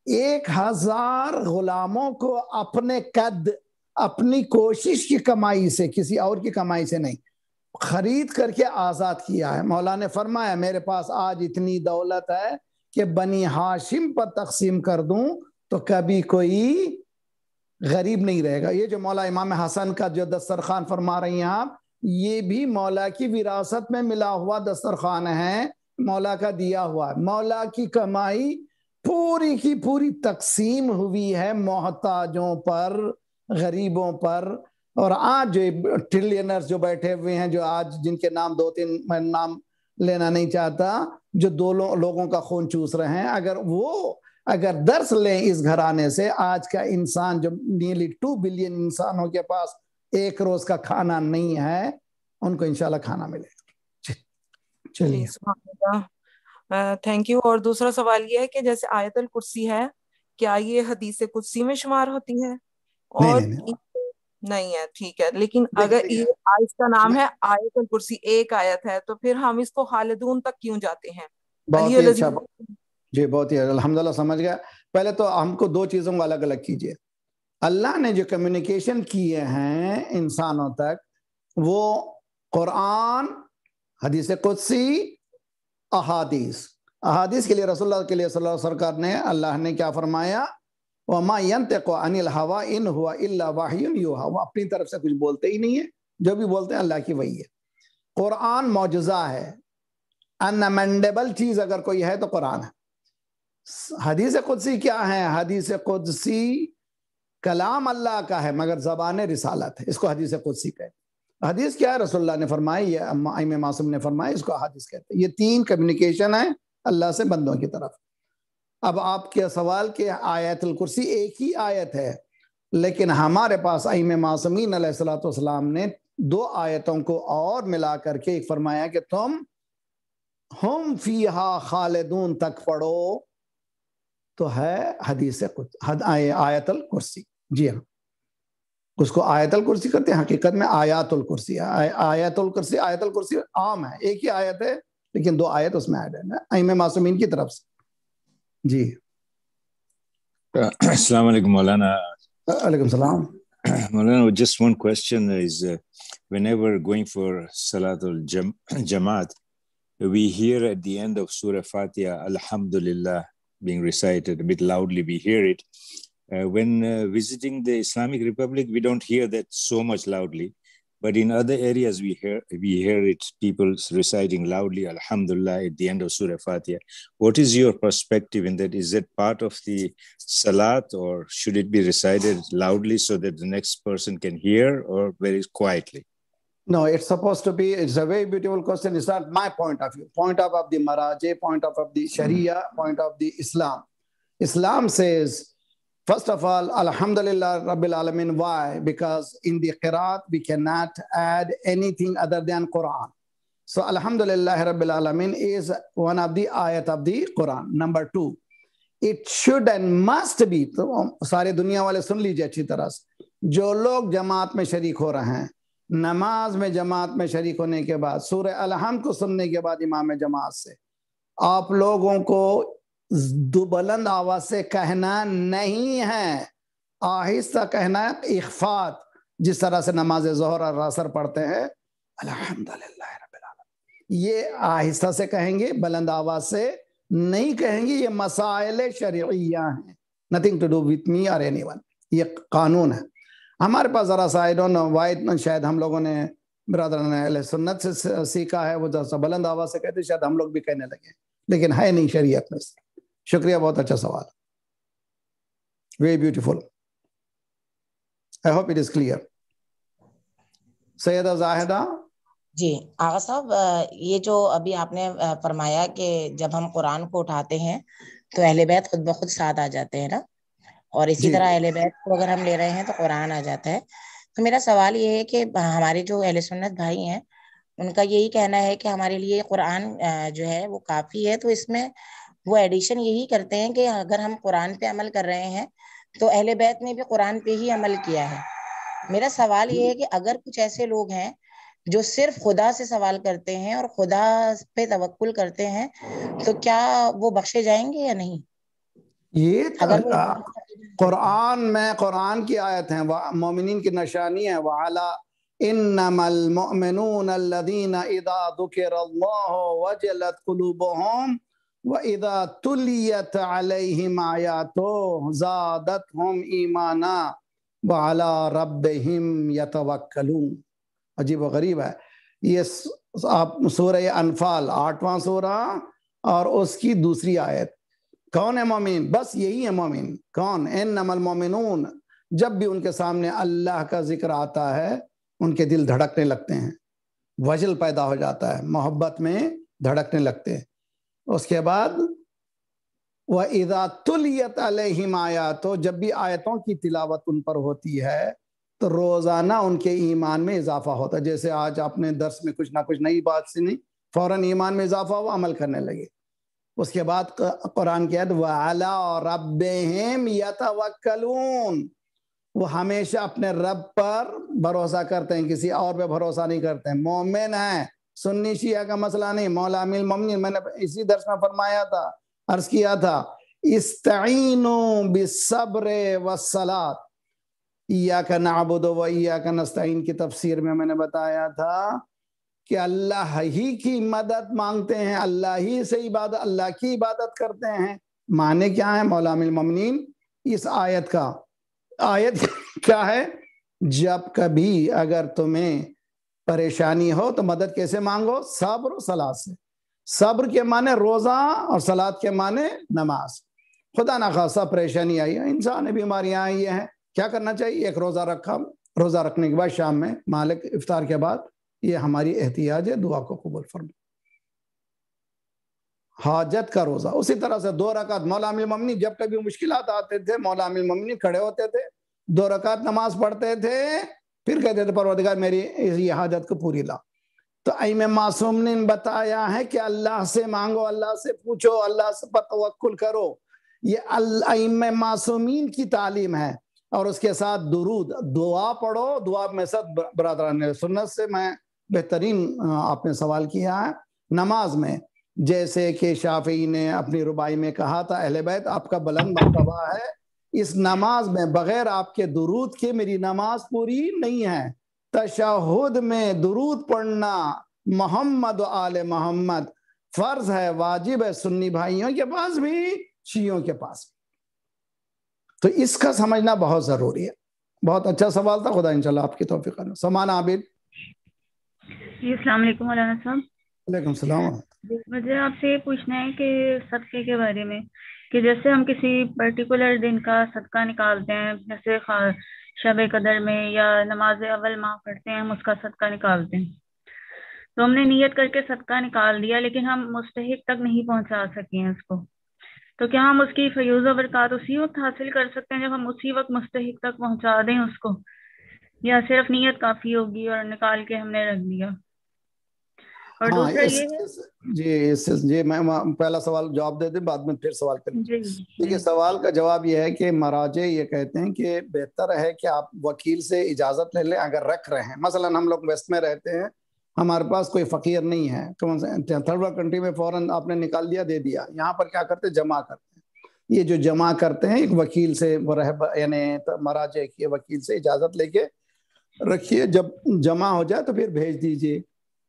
1000 गुलामों को अपने कद, अपनी कोशिश की कमाई से, किसी और की कमाई से नहीं, खरीद करके आजाद किया है। मौला ने फरमाया मेरे पास आज इतनी दौलत है कि बनी हाशिम पर तकसीम कर दूं तो कभी कोई गरीब नहीं रहेगा। ये जो मौला इमाम हसन का जो दस्तरखान फरमा रही हैं आप, ये भी मौला की विरासत में मिला हुआ दस्तरखान है, मौला का दिया हुआ। मौला की कमाई पूरी की पूरी तकसीम हुई है मोहताजों पर, गरीबों पर, اور آج جو ٹریلینرز جو بیٹھے ہوئے ہیں، جو آج جن کے نام 2-3 میں نام لینا نہیں چاہتا، جو 2 لوگوں کا خون چوس رہے ہیں، اگر درس لیں اس گھرانے سے، آج کا انسان جو نیرلی 2 بلین انسانوں کے پاس ایک روز کا کھانا نہیں ہے، ان کو انشاءاللہ کھانا ملے گا. چلیے تھینک یو. اور دوسرا سوال یہ ہے کہ جیسے آیت الکرسی ہے، کیا یہ حدیث قدسی میں شمار ہوتی ہے؟ اور نہیں ہے، ٹھیک ہے. لیکن اگر اس کا نام ہے آیت الکرسی، ایک آیت ہے، تو پھر ہم اس کو خالدون تک کیوں جاتے ہیں؟ بہت ہی اچھا جی، بہت ہی الحمدللہ سمجھ گیا. پہلے تو ہم کو 2 چیزوں کو الگ الگ کیجئے. اللہ نے جو کمیونیکیشن کیے ہیں انسانوں تک، وہ قرآن، حدیث قدسی، احادیث کے لیے رسول اللہ کے لیے صلی اللہ علیہ وسلم نے، اللہ نے کیا فرمایا؟ وَمَا يَنْتِقُ عَنِ الْهَوَىٰ إِنْ هُوَ إِلَّا وَحْيٌ يُوحَىٰ. وہ اپنی طرف سے کچھ بولتے ہی نہیں ہے، جو بھی بولتے ہیں اللہ کی وحی ہے. قرآن معجزہ ہے، انامینڈیبل چیز اگر کوئی ہے تو قرآن ہے. حدیث قدسی کیا ہے؟ حدیث قدسی کلام اللہ کا ہے، مگر زبان رسالت ہے، اس کو حدیث قدسی کہتے ہیں. حدیث کیا ہے؟ رسول اللہ نے فرمائی، یہ ائمہ معصوم نے فرمائی، اس کو حدیث کہتے ہیں. یہ 3 کمیونیکیشن ہے اللہ سے بندوں کی طرف. اب آپ کے سوال کہ آیت الکرسی ایک ہی آیت ہے، لیکن ہمارے پاس ائمہ معصومین علیہ السلام نے 2 آیتوں کو اور ملا کر کے ایک فرمایا کہ تم ہم فیہا خالدون تک پڑھو، تو ہے حدیث آیت الکرسی. جی ہاں، اس کو آیت الکرسی کرتے ہیں، حقیقت میں آیات الکرسی. آیت الکرسی عام ہے، ایک ہی آیت ہے، لیکن 2 آیت اس میں ایڈ ہے ائمہ معصومین کی طرف سے. جی السلام علیکم مولانا. علیکم السلام. Maulana, just one question is, whenever going for Salatul Jamaat, we hear at the end of Surah Fatiha, Alhamdulillah, being recited a bit loudly, we hear it. When visiting the Islamic Republic, we don't hear that so much loudly. But in other areas, we hear it, people reciting loudly, Alhamdulillah, at the end of Surah Fatiha. What is your perspective in that? Is that part of the Salat, or should it be recited loudly so that the next person can hear, or very quietly? No, it's supposed to be. It's a very beautiful question. It's not my point of view. Point of the Maraji, point of the Sharia, point of the Islam. Islam says, first of all, Alhamdulillah Rabbil Alamin. Why? Because in the Qiraat, we cannot add anything other than Quran. So Alhamdulillah Rabbil Alamin is one of the ayat of the Quran. Number 2, it should and must be, تو سارے دنیا والے سن لیجئے اچھی طرح سے، جو لوگ جماعت میں شریک ہو رہے ہیں، نماز میں جماعت میں شریک ہونے کے بعد، سورہ الحمد کو سننے کے بعد امام جماعت سے، آپ لوگوں کو بلند آواز سے کہنا نہیں ہے، آہستہ کہنا ہے. اخفات، جس طرح سے نماز ظہر اور عصر پڑھتے ہیں الحمدللہ رب العالمین، یہ آہستہ سے کہیں گے، بلند آواز سے نہیں کہیں گے. یہ مسائل شرعیہ ہیں، nothing to do with me or anyone. یہ قانون ہے. ہمارے پاس ذرا سا I don't know why شاید ہم لوگوں نے برادران اہل سنت سے سیکھا ہے، وہ ذرا بلند آواز سے کہتے، شاید ہم لوگ بھی کہنے لگے، لیکن ہے نہیں شریعت میں. شکریہ، بہت اچھا سوال. Very beautiful. I hope it is clear. سیدہ زاہدہ. جی آغا صاحب، یہ جو ابھی آپ نے فرمایا کہ جب ہم قرآن کو اٹھاتے ہیں تو اہل بیت خود بخود ساتھ آ جاتے ہیں نا، اور اسی طرح اہل بیت کو اگر ہم لے رہے ہیں تو قرآن آ جاتا ہے. تو میرا سوال یہ ہے کہ ہمارے جو اہل سنت بھائی ہیں، ان کا یہی کہنا ہے کہ ہمارے لیے قرآن جو ہے وہ کافی ہے، تو اس میں وہ ایڈیشن یہی کرتے ہیں کہ اگر ہم قرآن پہ عمل کر رہے ہیں تو اہل بیت نے بھی قرآن پہ ہی عمل کیا ہے. میرا سوال یہ ہے کہ اگر کچھ ایسے لوگ ہیں جو صرف خدا سے سوال کرتے ہیں اور خدا پہ توکل کرتے ہیں، تو کیا وہ بخشے جائیں گے یا نہیں؟ یہ قرآن میں، قرآن کی آیت ہیں، مومنین کی نشانی ہے، وَعَلَىٰ إِنَّمَا الْمُؤْمِنُونَ الَّذِينَ إِذَا ذُكِرَ اللَّهُ وَجَلَتْ قُلُوبُهُمْ وَإِذَا تُلِيَتْ عَلَيْهِمْ آيَاتُهُ زَادَتْهُمْ إِيمَانًا وَعَلَىٰ رَبِّهِمْ يَتَوَكَّلُونَ. عجیب و غریب ہے یہ. آپ سورہ انفال 8واں سورہ اور اس کی دوسری آیت، کون ہے مومن؟ بس یہی ہے مومن. کون؟ انما المومنون جب بھی ان کے سامنے اللہ کا ذکر آتا ہے ان کے دل دھڑکنے لگتے ہیں، وجل پیدا ہو جاتا ہے، محبت میں دھڑکنے لگتے ہیں۔ اس کے بعد وَإِذَا تُلِيَتْ عَلَيْهِمْ آیاتُ، جب بھی آیتوں کی تلاوت ان پر ہوتی ہے تو روزانہ ان کے ایمان میں اضافہ ہوتا ہے۔ جیسے آج آپ نے درس میں کچھ نہ کچھ نئی بات سنی، فوراً ایمان میں اضافہ ہوا، عمل کرنے لگے۔ اس کے بعد قرآن کی آیت وَعَلَىٰ رَبِّهِمْ يَتَوَكَّلُونَ، وہ ہمیشہ اپنے رب پر بھروسہ کرتے ہیں، کسی اور پہ بھروسہ نہیں کرتے ہیں۔ مومن ہیں، سنی شیعہ کا مسئلہ نہیں، مولا امیر المومنین، میں نے اسی درس میں فرمایا تھا، عرض کیا تھا استعینوا بالصبر والصلاۃ، ایاک نعبد و ایاک نستعین کی تفسیر میں نے بتایا تھا کہ اللہ ہی کی مدد مانگتے ہیں، اللہ ہی سے عبادت، اللہ کی عبادت کرتے ہیں۔ معنی کیا ہے مولا امیر المومنین اس آیت کا؟ آیت کیا ہے؟ جب کبھی اگر تمہیں پریشانی ہو تو مدد کیسے مانگو؟ صبر و صلاۃ سے۔ صبر کے معنی روزہ اور صلاۃ کے معنی نماز۔ خدا نخواستہ پریشانی آئی ہے، انسان بیماریاں آئی ہیں، کیا کرنا چاہیے؟ ایک روزہ رکھا، روزہ رکھنے کے بعد شام میں مالک افطار کے بعد، یہ ہماری احتیاج ہے، دعا کو قبول فرما۔ حاجت کا روزہ، اسی طرح سے 2 رکعت مولا امیر المومنین جب کبھی مشکلات آتے تھے مولا امیر المومنین کھڑے ہوتے تھے، 2 رکعت نماز پڑھتے تھے، پھر کہتے تھے پروردگار میری یہ حاجت کو پوری لا۔ تو ائمہ معصوم نے بتایا ہے کہ اللہ سے مانگو، اللہ سے پوچھو، اللہ سے پر توکل کرو، یہ ائمہ معصومین کی تعلیم ہے۔ اور اس کے ساتھ درود، دعا پڑھو، دعا میں سب برادران سنت سے میں بہترین آپ نے سوال کیا ہے۔ نماز میں جیسے کہ شافعی نے اپنی ربائی میں کہا تھا اہل بیت آپ کا بلند مرتبہ ہے، اس نماز میں بغیر آپ کے درود کے میری نماز پوری نہیں ہے۔ تشہد میں درود پڑھنا محمد و آل محمد فرض ہے، واجب ہے، سنی بھائیوں کے پاس بھی، شیعوں کے پاس بھی۔ تو اس کا سمجھنا بہت ضروری ہے۔ بہت اچھا سوال تھا، خدا انشاءاللہ آپ کی توفیق کرے۔ سمان عابد جی السلام علیکم مولانا صاحب۔ وعلیکم السلام۔ مجھے آپ سے یہ پوچھنا ہے کہ صدقے کے بارے میں، کہ جیسے ہم کسی پرٹیکولر دن کا صدقہ نکالتے ہیں، جیسے شب قدر میں یا نماز اول ماہ پڑھتے ہیں، ہم اس کا صدقہ نکالتے ہیں، تو ہم نے نیت کر کے صدقہ نکال دیا لیکن ہم مستحق تک نہیں پہنچا سکے ہیں اس کو، تو کیا ہم اس کی فیوز و برکات اسی وقت حاصل کر سکتے ہیں جب ہم اسی وقت مستحق تک پہنچا دیں اس کو، یا صرف نیت کافی ہوگی اور نکال کے ہم نے رکھ دیا؟ اور دوسرا یہ جی میں پہلا سوال جواب دے دیں، بعد میں پھر سوال کریں۔ دیکھیے سوال کا جواب یہ ہے کہ مراجع یہ کہتے ہیں کہ بہتر ہے کہ آپ وکیل سے اجازت لے لیں اگر رکھ رہے ہیں۔ مثلا ہم لوگ ویسٹ میں رہتے ہیں، ہمارے پاس کوئی فقیر نہیں ہے، تھرڈ ورلڈ کنٹری میں فوراً آپ نے نکال دیا، دے دیا، یہاں پر کیا کرتے جمع کرتے ہیں۔ یہ جو جمع کرتے ہیں ایک وکیل سے، یعنی مراجع کے وکیل سے اجازت لے کے رکھیے، جب جمع ہو جائے تو پھر بھیج دیجیے۔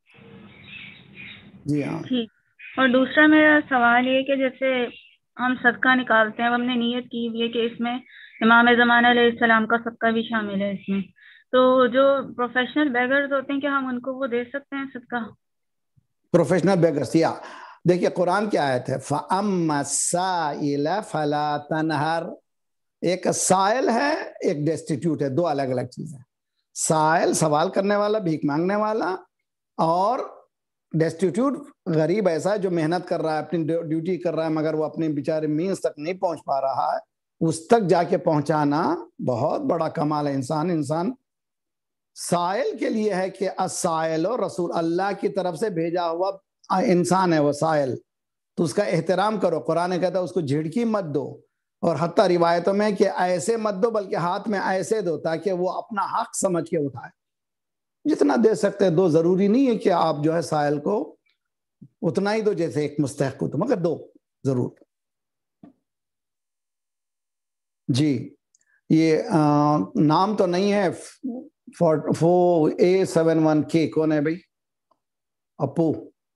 جی ہاں۔ اور دوسرا میرا سوال یہ کہ جیسے ہم صدقہ نکالتے ہیں، اب ہم نے نیت کی ہوئی ہے کہ اس میں امام زمانہ علیہ السلام کا صدقہ بھی شامل ہے اس میں، تو جو پروفیشنل بیگرز ہوتے ہیں کیا ہم ان کو وہ دے سکتے ہیں صدقہ؟ پروفیشنل بیگرز، یا دیکھیے قرآن کی آیت ہے فَأَمَّا السَّائِلَ فَلَا تَنْهَرْ، ایک سائل ہے ایک ڈیسٹیٹیوٹ ہے، 2 الگ الگ چیزیں۔ سائل سوال کرنے والا، بھیک مانگنے والا، اور ڈیسٹیٹیوٹ غریب ایسا ہے جو محنت کر رہا ہے، اپنی ڈیوٹی کر رہا ہے، مگر وہ اپنے بیچارے مینز تک نہیں پہنچ پا رہا ہے، اس تک جا کے پہنچانا بہت بڑا کمال ہے۔ انسان سائل کے لیے ہے کہ السائل و رسول، اللہ کی طرف سے بھیجا ہوا انسان ہے وہ سائل، تو اس کا احترام کرو۔ قرآن کہتا ہے اس کو جھڑکی مت دو، اور حتیٰ روایتوں میں کہ ایسے مت دو بلکہ ہاتھ میں ایسے دو تاکہ وہ اپنا حق سمجھ کے اٹھائے۔ جتنا دے سکتے دو، ضروری نہیں ہے کہ آپ جو ہے سائل کو اتنا ہی دو جیسے ایک مستحق کو، تو مگر دو ضرور۔ جی یہ نام تو نہیں ہے 4A71K، کون ہے بھائی؟ اپو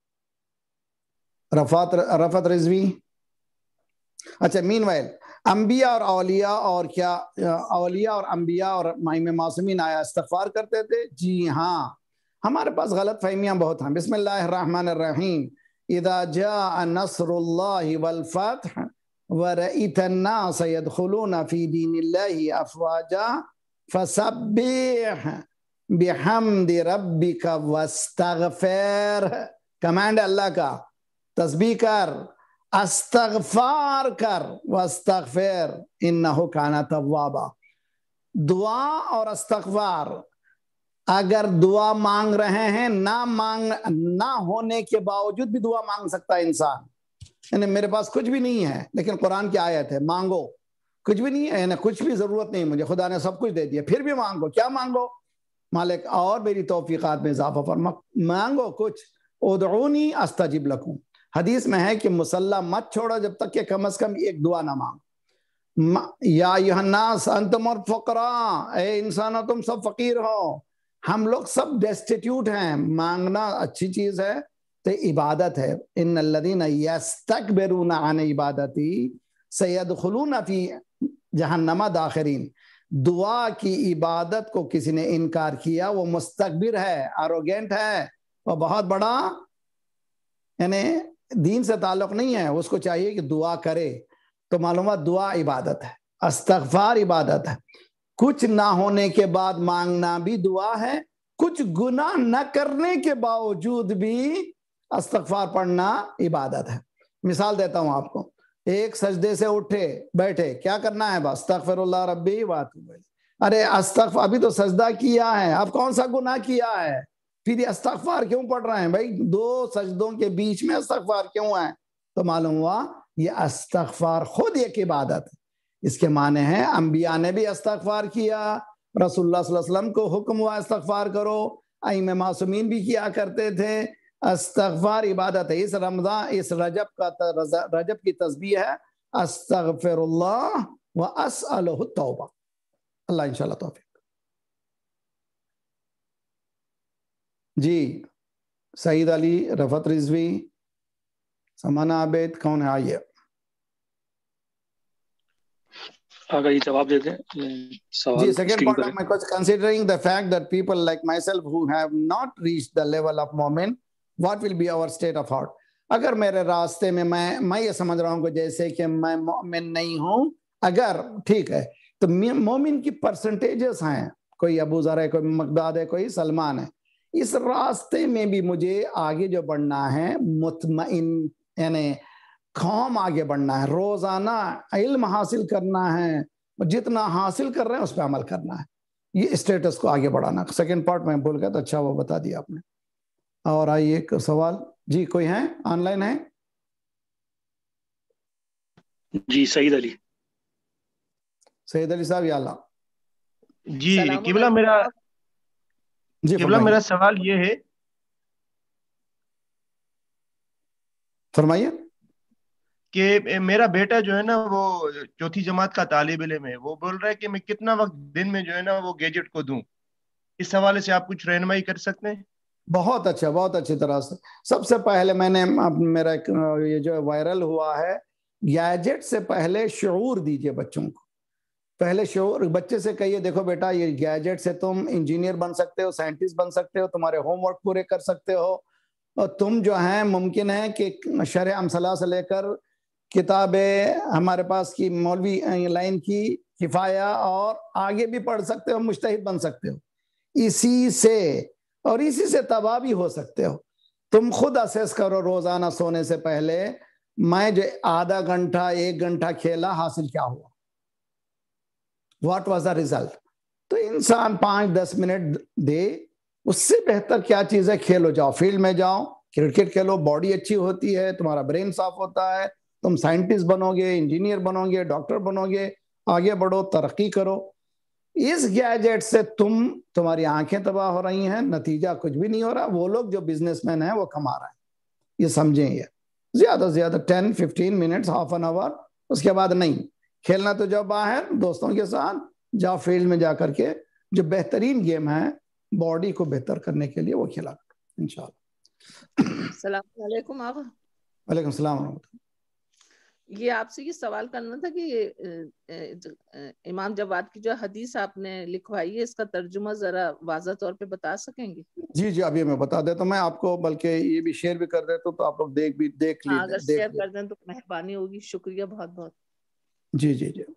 رفعت رضوی۔ اچھا، مین وائل انبیاء اور اولیاء اور کیا اولیاء اور انبیاء اور ائمہ معصومین آیا استغفار کرتے تھے؟ جی ہاں، ہمارے پاس غلط فہمیاں بہت ہیں۔ بسم اللہ الرحمن الرحیم، اذا جاء نصر اللہ والفتح वरअयत अन्नास यदखुलूना फी दीनिल्लाहि अफवाजा फसब्बिह बिहम्दि रब्बिका वस्तगफिर। कमांड अल्लाह का, तस्बीह कर, अस्तगफार कर, वस्तगफिर इन्नहु काना तव्वाबा। दुआ और अस्तगफार, अगर दुआ मांग रहे हैं, ना होने के बावजूद भी दुआ मांग सकता है इंसान। यानी मेरे पास कुछ भी नहीं है लेकिन कुरान की आयत है, मांगो। कुछ भी नहीं है, यानी कुछ भी जरूरत नहीं मुझे, खुदा ने सब कुछ दे दिया, फिर भी मांगो। क्या मांगो? मालिक और मेरी तौफीकात में इजाफा फरमा। मांगो कुछ। उदऊनी अस्तजिब लकुम। हदीस में है कि मुसल्ला मत छोड़ो जब तक कि कम से कम एक दुआ ना मांगो। या अय्युहन्नास अंतुमुल फुकरा, ए इंसानो तुम सब फकीर हो। हम लोग सब डेस्टिट्यूट हैं। मांगना अच्छी चीज है, तो इबादत है। इन्नल्लज़ीना यस्तकबिरूना अन इबादती सयदखुलूना फी जहन्नम दाखिरीन। दुआ की इबादत को किसी ने इनकार किया, वो मुस्तकबिर है, एरोगेंट है, वो बहुत बड़ा, यानी दीन से ताल्लुक नहीं है। उसको चाहिए कि दुआ करे। तो मालूम है दुआ इबादत है, इस्तगफार इबादत है। कुछ ना होने के बाद मांगना भी दुआ है, कुछ गुनाह न करने के बावजूद भी इस्तगफार पढ़ना इबादत है। मिसाल देता हूं आपको, एक सजदे से उठे बैठे, क्या करना है? बस अस्तगफिरुल्लाह रब्बी व अतूबु इलैह। अरे अस्तगफार, अभी तो सजदा किया है, अब कौन सा गुनाह किया है, फिर ये इस्तगफार क्यों पढ़ रहे हैं भाई? दो सजदों के बीच में इस्तगफार क्यों है? तो मालूम हुआ ये इस्तगफार खुद एक इबादत है। इसके माने हैं अंबिया ने भी इस्तगफार किया, रसूलुल्लाह सल्लल्लाहु अलैहि वसल्लम को हुक्म हुआ इस्तगफार करो, आइम्मा मासूमीन भी किया करते थे। इस्तगफार इबादत है। इस रमजान, इस रजब की तस्बीह है अस्तगफिरुल्लाह व अस्अलुहु तौबा। अल्लाह इंशाल्लाह तौफीक। जी, सईद अली, रफत रिजवी, समाना आबेद, कौन है? आइए आगे ये जवाब देते हैं सवाल। जी, second part of my question, considering the fact that people like myself who have not reached the level of मोमिन, what will be our state of heart? अगर मेरे रास्ते में मैं ये समझ रहा हूँ कि जैसे कि मैं मोमिन नहीं हूँ, अगर ठीक है, तो मोमिन की परसेंटेजेस हैं, कोई अबू ज़र है, कोई मकदाद है, कोई सलमान है। इस रास्ते में भी मुझे आगे जो बढ़ना है, मुतमइन यानी कौम आगे बढ़ना है, रोजाना इल्म हासिल करना है, जितना हासिल कर रहे हैं उस पर अमल करना है, ये स्टेटस को आगे बढ़ाना। सेकंड पार्ट में भूल गया तो अच्छा वो बता दिया आपने। और आइए एक सवाल, जी कोई है ऑनलाइन है? जी सईद अली। सईद अली साहब, या अल्लाह। जी किबला, मेरा सवाल ये है, फरमाइए। कि मेरा बेटा जो है ना वो चौथी जमात का तालिब इल्म है, वो बोल रहा है कि मैं कितना वक्त दिन में जो है ना वो गैजेट को दूं। इस हवाले से आप कुछ रहनुमाई कर सकते हैं? बहुत अच्छा, बहुत अच्छी तरह से। सबसे पहले मैंने मेरा ये जो वायरल हुआ है, गैजेट से पहले शऊर दीजिए बच्चों को। पहले शऊर, बच्चे से कहिए देखो बेटा ये गैजेट से तुम इंजीनियर बन सकते हो, साइंटिस्ट बन सकते हो, तुम्हारे होमवर्क पूरे कर सकते हो, और तुम जो है मुमकिन है कि शरह अमसला से लेकर किताबें हमारे पास की मौलवी लाइन की किफाया और आगे भी पढ़ सकते हो, मुज्तहिद बन सकते हो इसी से, और इसी से तबाह भी हो सकते हो। तुम खुद असेस करो रोजाना सोने से पहले, मैं जो आधा घंटा 1 घंटा खेला, हासिल क्या हुआ, व्हाट वाज द रिजल्ट। तो इंसान 5-10 मिनट दे, उससे बेहतर क्या चीज है? खेलो, जाओ फील्ड में जाओ, क्रिकेट खेलो, बॉडी अच्छी होती है, तुम्हारा ब्रेन साफ होता है, तुम साइंटिस्ट बनोगे, इंजीनियर बनोगे, डॉक्टर बनोगे, आगे बढ़ो, तरक्की करो। इस गैजेट से तुम्हारी आंखें तबाह हो रही हैं, नतीजा कुछ भी नहीं हो रहा। वो लोग जो बिजनेसमैन हैं वो कमा रहे हैं, ये समझें। ये ज्यादा से ज्यादा 10-15 मिनट्स, हाफ एन आवर, उसके बाद नहीं। खेलना तो जाओ बाहर दोस्तों के साथ, जाओ फील्ड में जा करके जो बेहतरीन गेम है बॉडी को बेहतर करने के लिए वो खेला करो इंशाल्लाह। अस्सलाम वालेकुम। आप? वालेकुम सलाम। یہ آپ سے یہ سوال کرنا تھا کہ امام جواد کی جو حدیث آپ نے لکھوائی ہے اس کا ترجمہ ذرا واضح طور پہ بتا سکیں گے؟ جی جی ابھی میں بتا دیتا ہوں، میں آپ کو بلکہ یہ بھی شیئر بھی کر دیتا ہوں تو آپ لوگ دیکھ لیجیے. اگر شیئر کر دیں تو مہربانی ہوگی، شکریہ بہت بہت. جی جی جی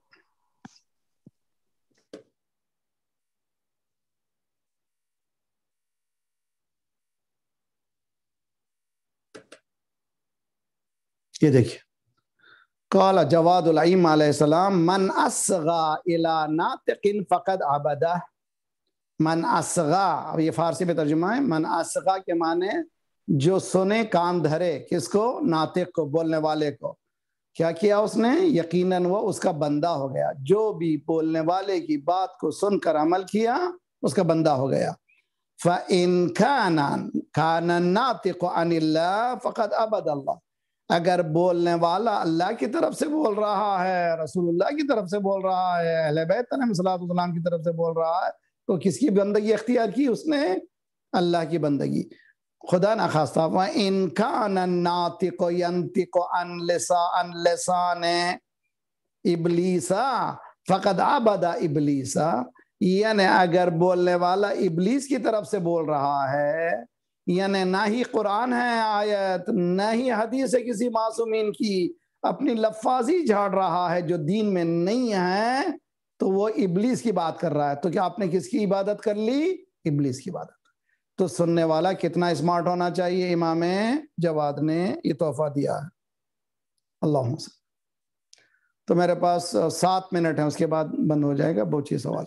یہ دیکھیے، قال جواد العیم علیہ السلام من اصغى الى ناطق فقد عبدہ. من اصغى، اب یہ فارسی میں ترجمہ ہے، من اصغى کے معنی جو سنے کان دھرے، کس کو؟ ناطق کو، بولنے والے کو. کیا کیا اس نے؟ یقیناً وہ اس کا بندہ ہو گیا. جو بھی بولنے والے کی بات کو سن کر عمل کیا اس کا بندہ ہو گیا. فَإِن كَانَ النَّاطِقُ عَنِ اللَّهِ فَقَدْ عَبَدَ اللَّهِ. اگر بولنے والا اللہ کی طرف سے بول رہا ہے، رسول اللہ کی طرف سے بول رہا ہے، اہل بیت علیہ السلام کی طرف سے بول رہا ہے، تو کس کی بندگی اختیار کی اس نے؟ اللہ کی بندگی. خدا نخواستہ وَإِن كَانَ النَّاطِقُ يَنْطِقُ عَنْ لِسَانِ إِبْلِيسَ فَقَدْ عَبَدَ إِبْلِيسَ. یعنی اگر بولنے والا ابلیس کی طرف سے بول رہا ہے، یعنی نہ ہی قرآن ہے آیت، نہ ہی حدیث ہے کسی معصومین کی، اپنی لفاظی جھاڑ رہا ہے جو دین میں نہیں ہے، تو وہ ابلیس کی بات کر رہا ہے. تو کیا آپ نے کس کی عبادت کر لی؟ ابلیس کی عبادت. تو سننے والا کتنا اسمارٹ ہونا چاہیے. امام جواد نے یہ تحفہ دیا ہے. اللہم صلی. تو میرے پاس 7 منٹ ہیں، اس کے بعد بند ہو جائے گا. پوچھیے سوال.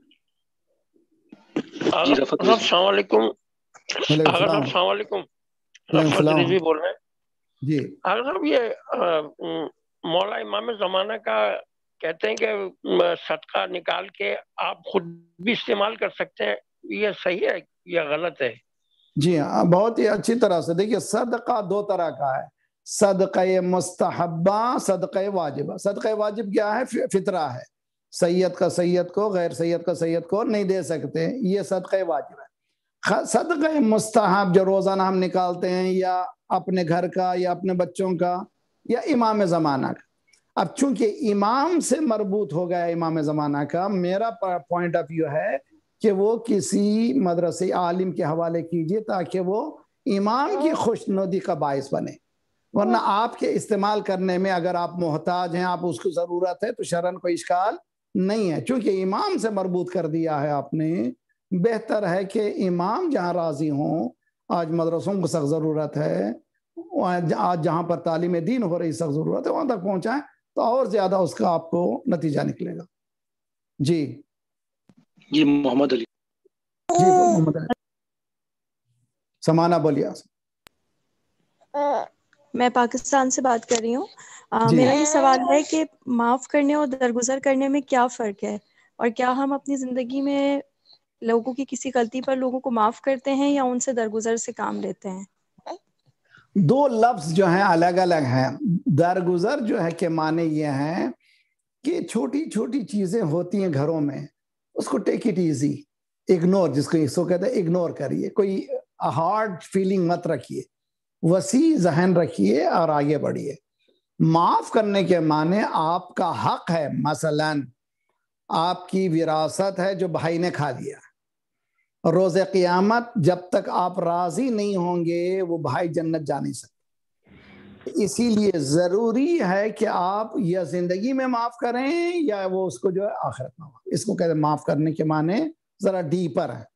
السلام علیکم. السلام علیکم. رضوی بول رہے ہیں جی. اگر صاحب یہ مولا امام زمانہ کا کہتے ہیں کہ صدقہ نکال کے آپ خود بھی استعمال کر سکتے ہیں، یہ صحیح ہے یا غلط ہے؟ جی ہاں، بہت ہی اچھی طرح سے دیکھیے. صدقہ 2 طرح کا ہے، صدقہ مستحبہ، صدقہ واجبہ. صدقہ واجب کیا ہے؟ فطرہ ہے، سید کا سید کو، غیر سید کا سید کو نہیں دے سکتے، یہ صدقہ واجب ہے. صدقہ مستحب جو روزانہ ہم نکالتے ہیں، یا اپنے گھر کا، یا اپنے بچوں کا، یا امام زمانہ کا. اب چونکہ امام سے مربوط ہو گیا امام زمانہ کا، میرا پوائنٹ آف ویو ہے کہ وہ کسی مدرسے عالم کے حوالے کیجئے تاکہ وہ امام کی خوشنودی کا باعث بنے. ورنہ آپ کے استعمال کرنے میں اگر آپ محتاج ہیں، آپ اس کو ضرورت ہے، تو شرعاً کوئی اشکال نہیں ہے. چونکہ امام سے مربوط کر دیا ہے آپ نے، بہتر ہے کہ امام جہاں راضی ہوں. آج مدرسوں کو سخت ضرورت ہے، آج جہاں پر تعلیم دین ہو رہی سخت ضرورت ہے، وہاں تک پہنچائیں تو اور زیادہ اس کا آپ کو نتیجہ نکلے گا. جی جی محمد علی. جی محمد علی سمانہ بولیے. میں پاکستان سے بات کر رہی ہوں. جی. میرا یہ سوال ہے کہ معاف کرنے اور درگزر کرنے میں کیا فرق ہے، اور کیا ہم اپنی زندگی میں لوگوں کی کسی غلطی پر لوگوں کو معاف کرتے ہیں یا ان سے درگزر سے کام لیتے ہیں؟ 2 لفظ جو ہیں الگ الگ ہیں. درگزر جو ہے کہ معنی یہ ہیں کہ چھوٹی چھوٹی چیزیں ہوتی ہیں گھروں میں، اس کو ٹیک اٹ ایزی، اگنور، جس کو کہتے ہیں اگنور کریے. کوئی ہارڈ فیلنگ مت رکھیے، وسیع ذہن رکھیے اور آگے بڑھیے. معاف کرنے کے معنی آپ کا حق ہے، مثلا آپ کی وراثت ہے جو بھائی نے کھا لیا، روز قیامت جب تک آپ راضی نہیں ہوں گے وہ بھائی جنت جا نہیں سکتے. اسی لیے ضروری ہے کہ آپ یا زندگی میں معاف کریں یا وہ اس کو جو ہے آخرت میں. اس کو کہتے ہیں معاف کرنے کے معنی ذرا ڈیپر ہے.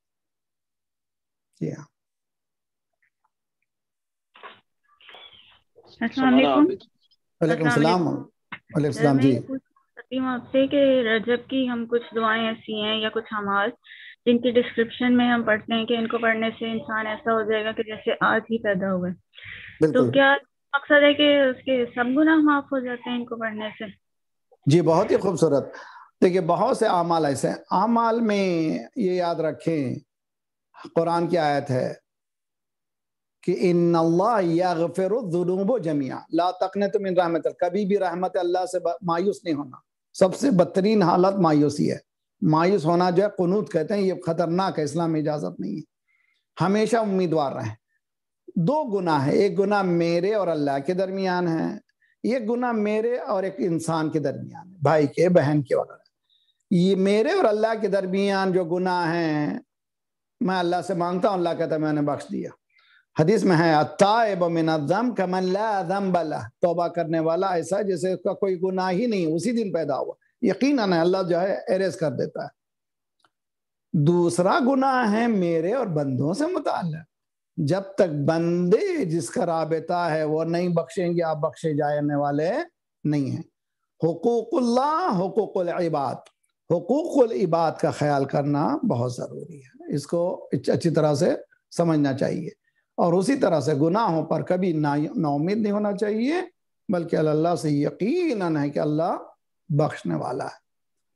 السلام علیکم. وعلیکم السلام. وعلیکم السلام. جی ہوں آپ سے کہ رجب کی ہم کچھ دعائیں ایسی ہیں یا کچھ اعمال جن کی ڈسکرپشن میں ہم پڑھتے ہیں کہ ان کو پڑھنے سے انسان ایسا ہو جائے گا کہ جیسے آج ہی پیدا ہوئے، تو کیا مقصد ہے کہ اس کے سب گناہ معاف ہو جاتے ہیں ان کو پڑھنے سے؟ جی بہت ہی خوبصورت. دیکھیے بہت سے اعمال ایسے ہیں. اعمال میں یہ یاد رکھیں، قرآن کی آیت ہے کہ ان اللہ یغفر الذنوب جميعا لا تقنطوا من رحمت اللہ. کبھی بھی رحمت اللہ سے مایوس نہیں ہونا. سب سے بدترین حالت مایوسی ہے. مایوس ہونا جو ہے قنوط کہتے ہیں، یہ خطرناک ہے، اسلام میں اجازت نہیں ہے. ہمیشہ امیدوار رہیں. 2 گناہ ہے، ایک گناہ میرے اور اللہ کے درمیان ہے، یہ گناہ میرے اور ایک انسان کے درمیان ہے، بھائی کے، بہن کے وغیرہ. یہ میرے اور اللہ کے درمیان جو گناہ ہیں میں اللہ سے مانگتا ہوں، اللہ کہتا ہے میں نے بخش دیا. حدیث میں ہے التائب من الذنب کمن لا ذنب لہ، توبہ کرنے والا ایسا جیسے اس کا کوئی گناہ ہی نہیں، اسی دن پیدا ہوا. یقیناً اللہ جو ہے ایریز کر دیتا ہے. دوسرا گناہ ہے میرے اور بندوں سے متعلق. جب تک بندے جس کا رابطہ ہے وہ نہیں بخشیں گے، آپ بخشے جانے والے نہیں ہیں. حقوق اللہ، حقوق العباد، حقوق العباد کا خیال کرنا بہت ضروری ہے. اس کو اچھی طرح سے سمجھنا چاہیے. اور اسی طرح سے گناہوں پر کبھی نا امید نہیں ہونا چاہیے، بلکہ اللہ سے یقیناً ہے کہ اللہ بخشنے والا ہے.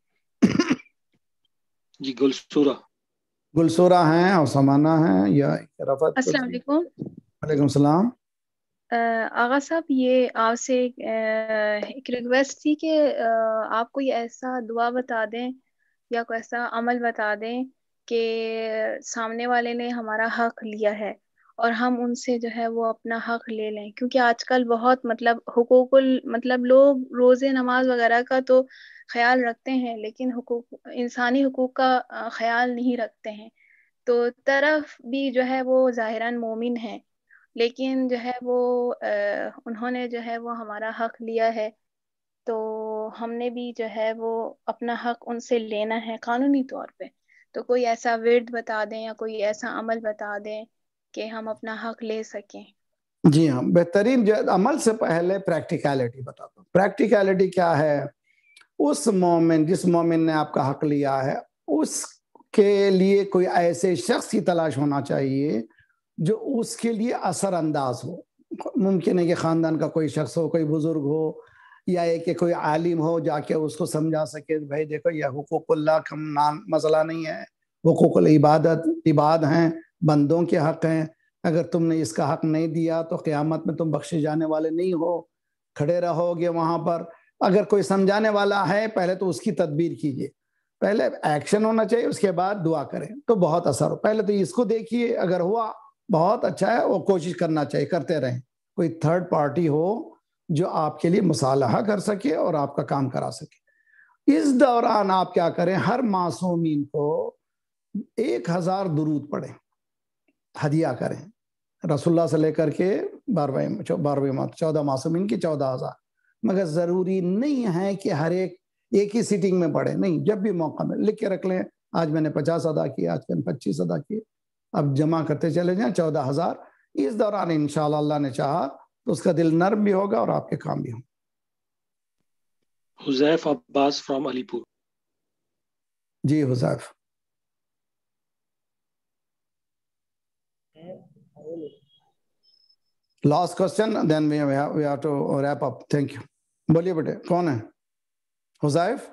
جی گلسورہ ہیں اور سمانا ہیں یا رفت. السلام علیکم. وعلیکم السلام. آغا صاحب، یہ آپ سے ایک ریکویسٹ تھی کہ آپ کوئی ایسا دعا بتا دیں یا کوئی ایسا عمل بتا دیں کہ سامنے والے نے ہمارا حق لیا ہے اور ہم ان سے جو ہے وہ اپنا حق لے لیں. کیونکہ آج کل بہت مطلب لوگ روزے نماز وغیرہ کا تو خیال رکھتے ہیں، لیکن انسانی حقوق کا خیال نہیں رکھتے ہیں. تو طرف بھی جو ہے وہ ظاہراً مومن ہے، لیکن جو ہے وہ انہوں نے جو ہے وہ ہمارا حق لیا ہے، تو ہم نے بھی جو ہے وہ اپنا حق ان سے لینا ہے قانونی طور پہ. تو کوئی ایسا ورد بتا دیں یا کوئی ایسا عمل بتا دیں کہ ہم اپنا حق لے سکیں. جی ہاں، بہترین عمل سے پہلے پریکٹیکلٹی بتاتا ہوں. پریکٹیکلٹی کیا ہے؟ اس مومن، جس مومن نے آپ کا حق لیا ہے، اس کے لیے کوئی ایسے شخص کی تلاش ہونا چاہیے جو اس کے لیے اثر انداز ہو. ممکن ہے کہ خاندان کا کوئی شخص ہو، کوئی بزرگ ہو، یا کہ کوئی عالم ہو، جا کے اس کو سمجھا سکے بھائی دیکھو یہ حقوق اللہ کا مسئلہ نہیں ہے، حقوق العباد ہیں، بندوں کے حق ہیں. اگر تم نے اس کا حق نہیں دیا تو قیامت میں تم بخشے جانے والے نہیں ہو، کھڑے رہو گے وہاں پر. اگر کوئی سمجھانے والا ہے پہلے تو اس کی تدبیر کیجئے، پہلے ایکشن ہونا چاہیے، اس کے بعد دعا کریں تو بہت اثر ہو. پہلے تو اس کو دیکھیے، اگر ہوا بہت اچھا ہے، وہ کوشش کرنا چاہیے، کرتے رہیں. کوئی تھرڈ پارٹی ہو جو آپ کے لیے مصالحہ کر سکے اور آپ کا کام کرا سکے. اس دوران آپ کیا کریں، ہر معصومین کو 1000 درود پڑھیں، ہدیہ کریں. رسول اللہ سے لے کر کے 14 معصومین کی 14,000. مگر ضروری نہیں ہے کہ ہر ایک ہی سیٹنگ میں پڑھیں، نہیں، جب بھی موقع میں لکھ کے رکھ لیں. آج میں نے 50 ادا کیے، آج میں نے 25 ادا کیے، اب جمع کرتے چلے جائیں 14,000. اس دوران انشاءاللہ اللہ نے چاہا تو اس کا دل نرم بھی ہوگا اور آپ کے کام بھی ہوں. حذیف عباس فرام علی پور. جی Huzaif. Last question then we have to wrap up. Thank you. بولیے بیٹے، کون ہے حذیف؟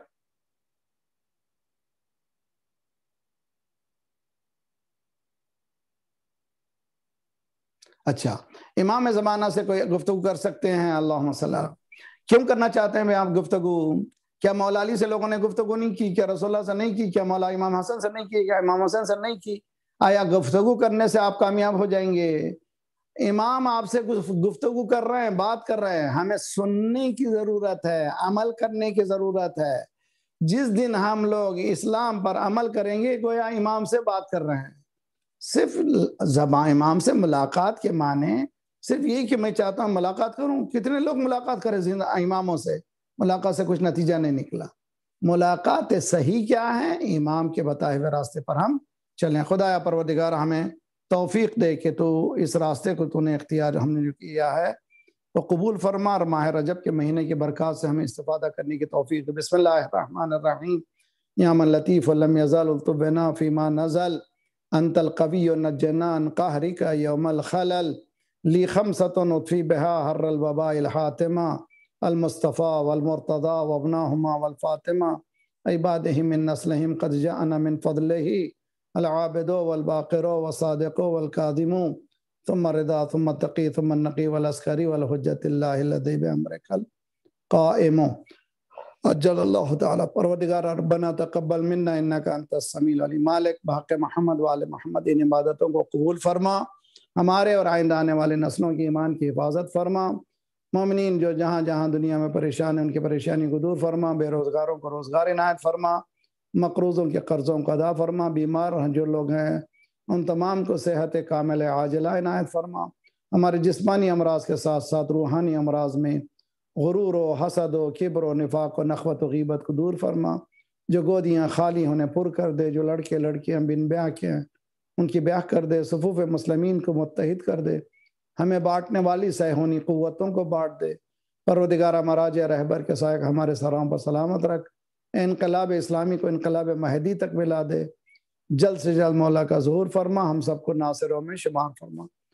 اچھا، امام زمانہ سے کوئی گفتگو کر سکتے ہیں؟ اللہم صلی اللہ. کیوں کرنا چاہتے ہیں آپ گفتگو؟ کیا مولا علی سے لوگوں نے گفتگو نہیں کی؟ کیا رسول اللہ سے نہیں کی؟ کیا مولا امام حسن سے نہیں کی؟ کیا امام حسین سے نہیں کی؟ آیا گفتگو کرنے سے آپ کامیاب ہو جائیں گے؟ امام آپ سے گفتگو کر رہے ہیں، بات کر رہے ہیں، ہمیں سننے کی ضرورت ہے، عمل کرنے کی ضرورت ہے. جس دن ہم لوگ اسلام پر عمل کریں گے گویا امام سے بات کر رہے ہیں. صرف زبان امام سے ملاقات کے معنی صرف یہی کہ میں چاہتا ہوں ملاقات کروں. کتنے لوگ ملاقات کریں اماموں سے، ملاقات سے کچھ نتیجہ نہیں نکلا. ملاقات صحیح کیا ہے؟ امام کے بتائے ہوئے راستے پر ہم چلیں. خدایا پروردگار ہمیں توفیق دے کہ تو اس راستے کو تو نے اختیار ہم نے جو کیا ہے تو قبول فرما، اور ماہ رجب کے مہینے کے برکات سے ہمیں استفادہ کرنے کی توفیق. بسم اللہ الرحمن الرحیم. یا من لطیف ولم یزال الطبنا فیما نزل انت القوی نجنا عن قہرک یوم الخلل لی خمسۃ اطفی بہا حر الوباء الحاتمہ المصطفیٰ والمرتضیٰ وابناہما والفاطمہ عبادہ من نسلہم قد جاءنا من فضلہ العابد والباقر والصادق والکاظم ثم الرضا ثم التقی ثم النقی والعسکری والحجت اللہ الذی بامرک القائم اجل اللہ تعالی. پروردگار ربنا تقبل منا انک انت السمیع العلیم. مالک بحق محمد وآل محمد ان عبادتوں کو قبول فرما، ہمارے اور آئندہ آنے والے نسلوں کی ایمان کی حفاظت فرما. مومنین جو جہاں جہاں دنیا میں پریشان ہیں ان کی پریشانی کو دور فرما، بے روزگاروں کو روزگار عنایت فرما، مقروضوں کے قرضوں کو ادا فرما، بیمار جو لوگ ہیں ان تمام کو صحت کامل عاجلہ عنایت فرما، ہمارے جسمانی امراض کے ساتھ ساتھ روحانی امراض میں غرور و حسد و کبر و نفاق و نخوت و غیبت کو دور فرما، جو گودیاں خالی ہونے پر کر دے، جو لڑکے لڑکیاں بن بیاہ کے ہیں ان کی بیاہ کر دے، صفوف مسلمین کو متحد کر دے، ہمیں بانٹنے والی سہونی قوتوں کو بانٹ دے، پروردگارہ مراجع رہبر کے سائے ہمارے سروں پر سلامت رکھ، انقلاب اسلامی کو انقلاب مہدی تک ملا دے، جلد سے جلد مولا کا ظہور فرما، ہم سب کو ناصروں میں شمار فرما۔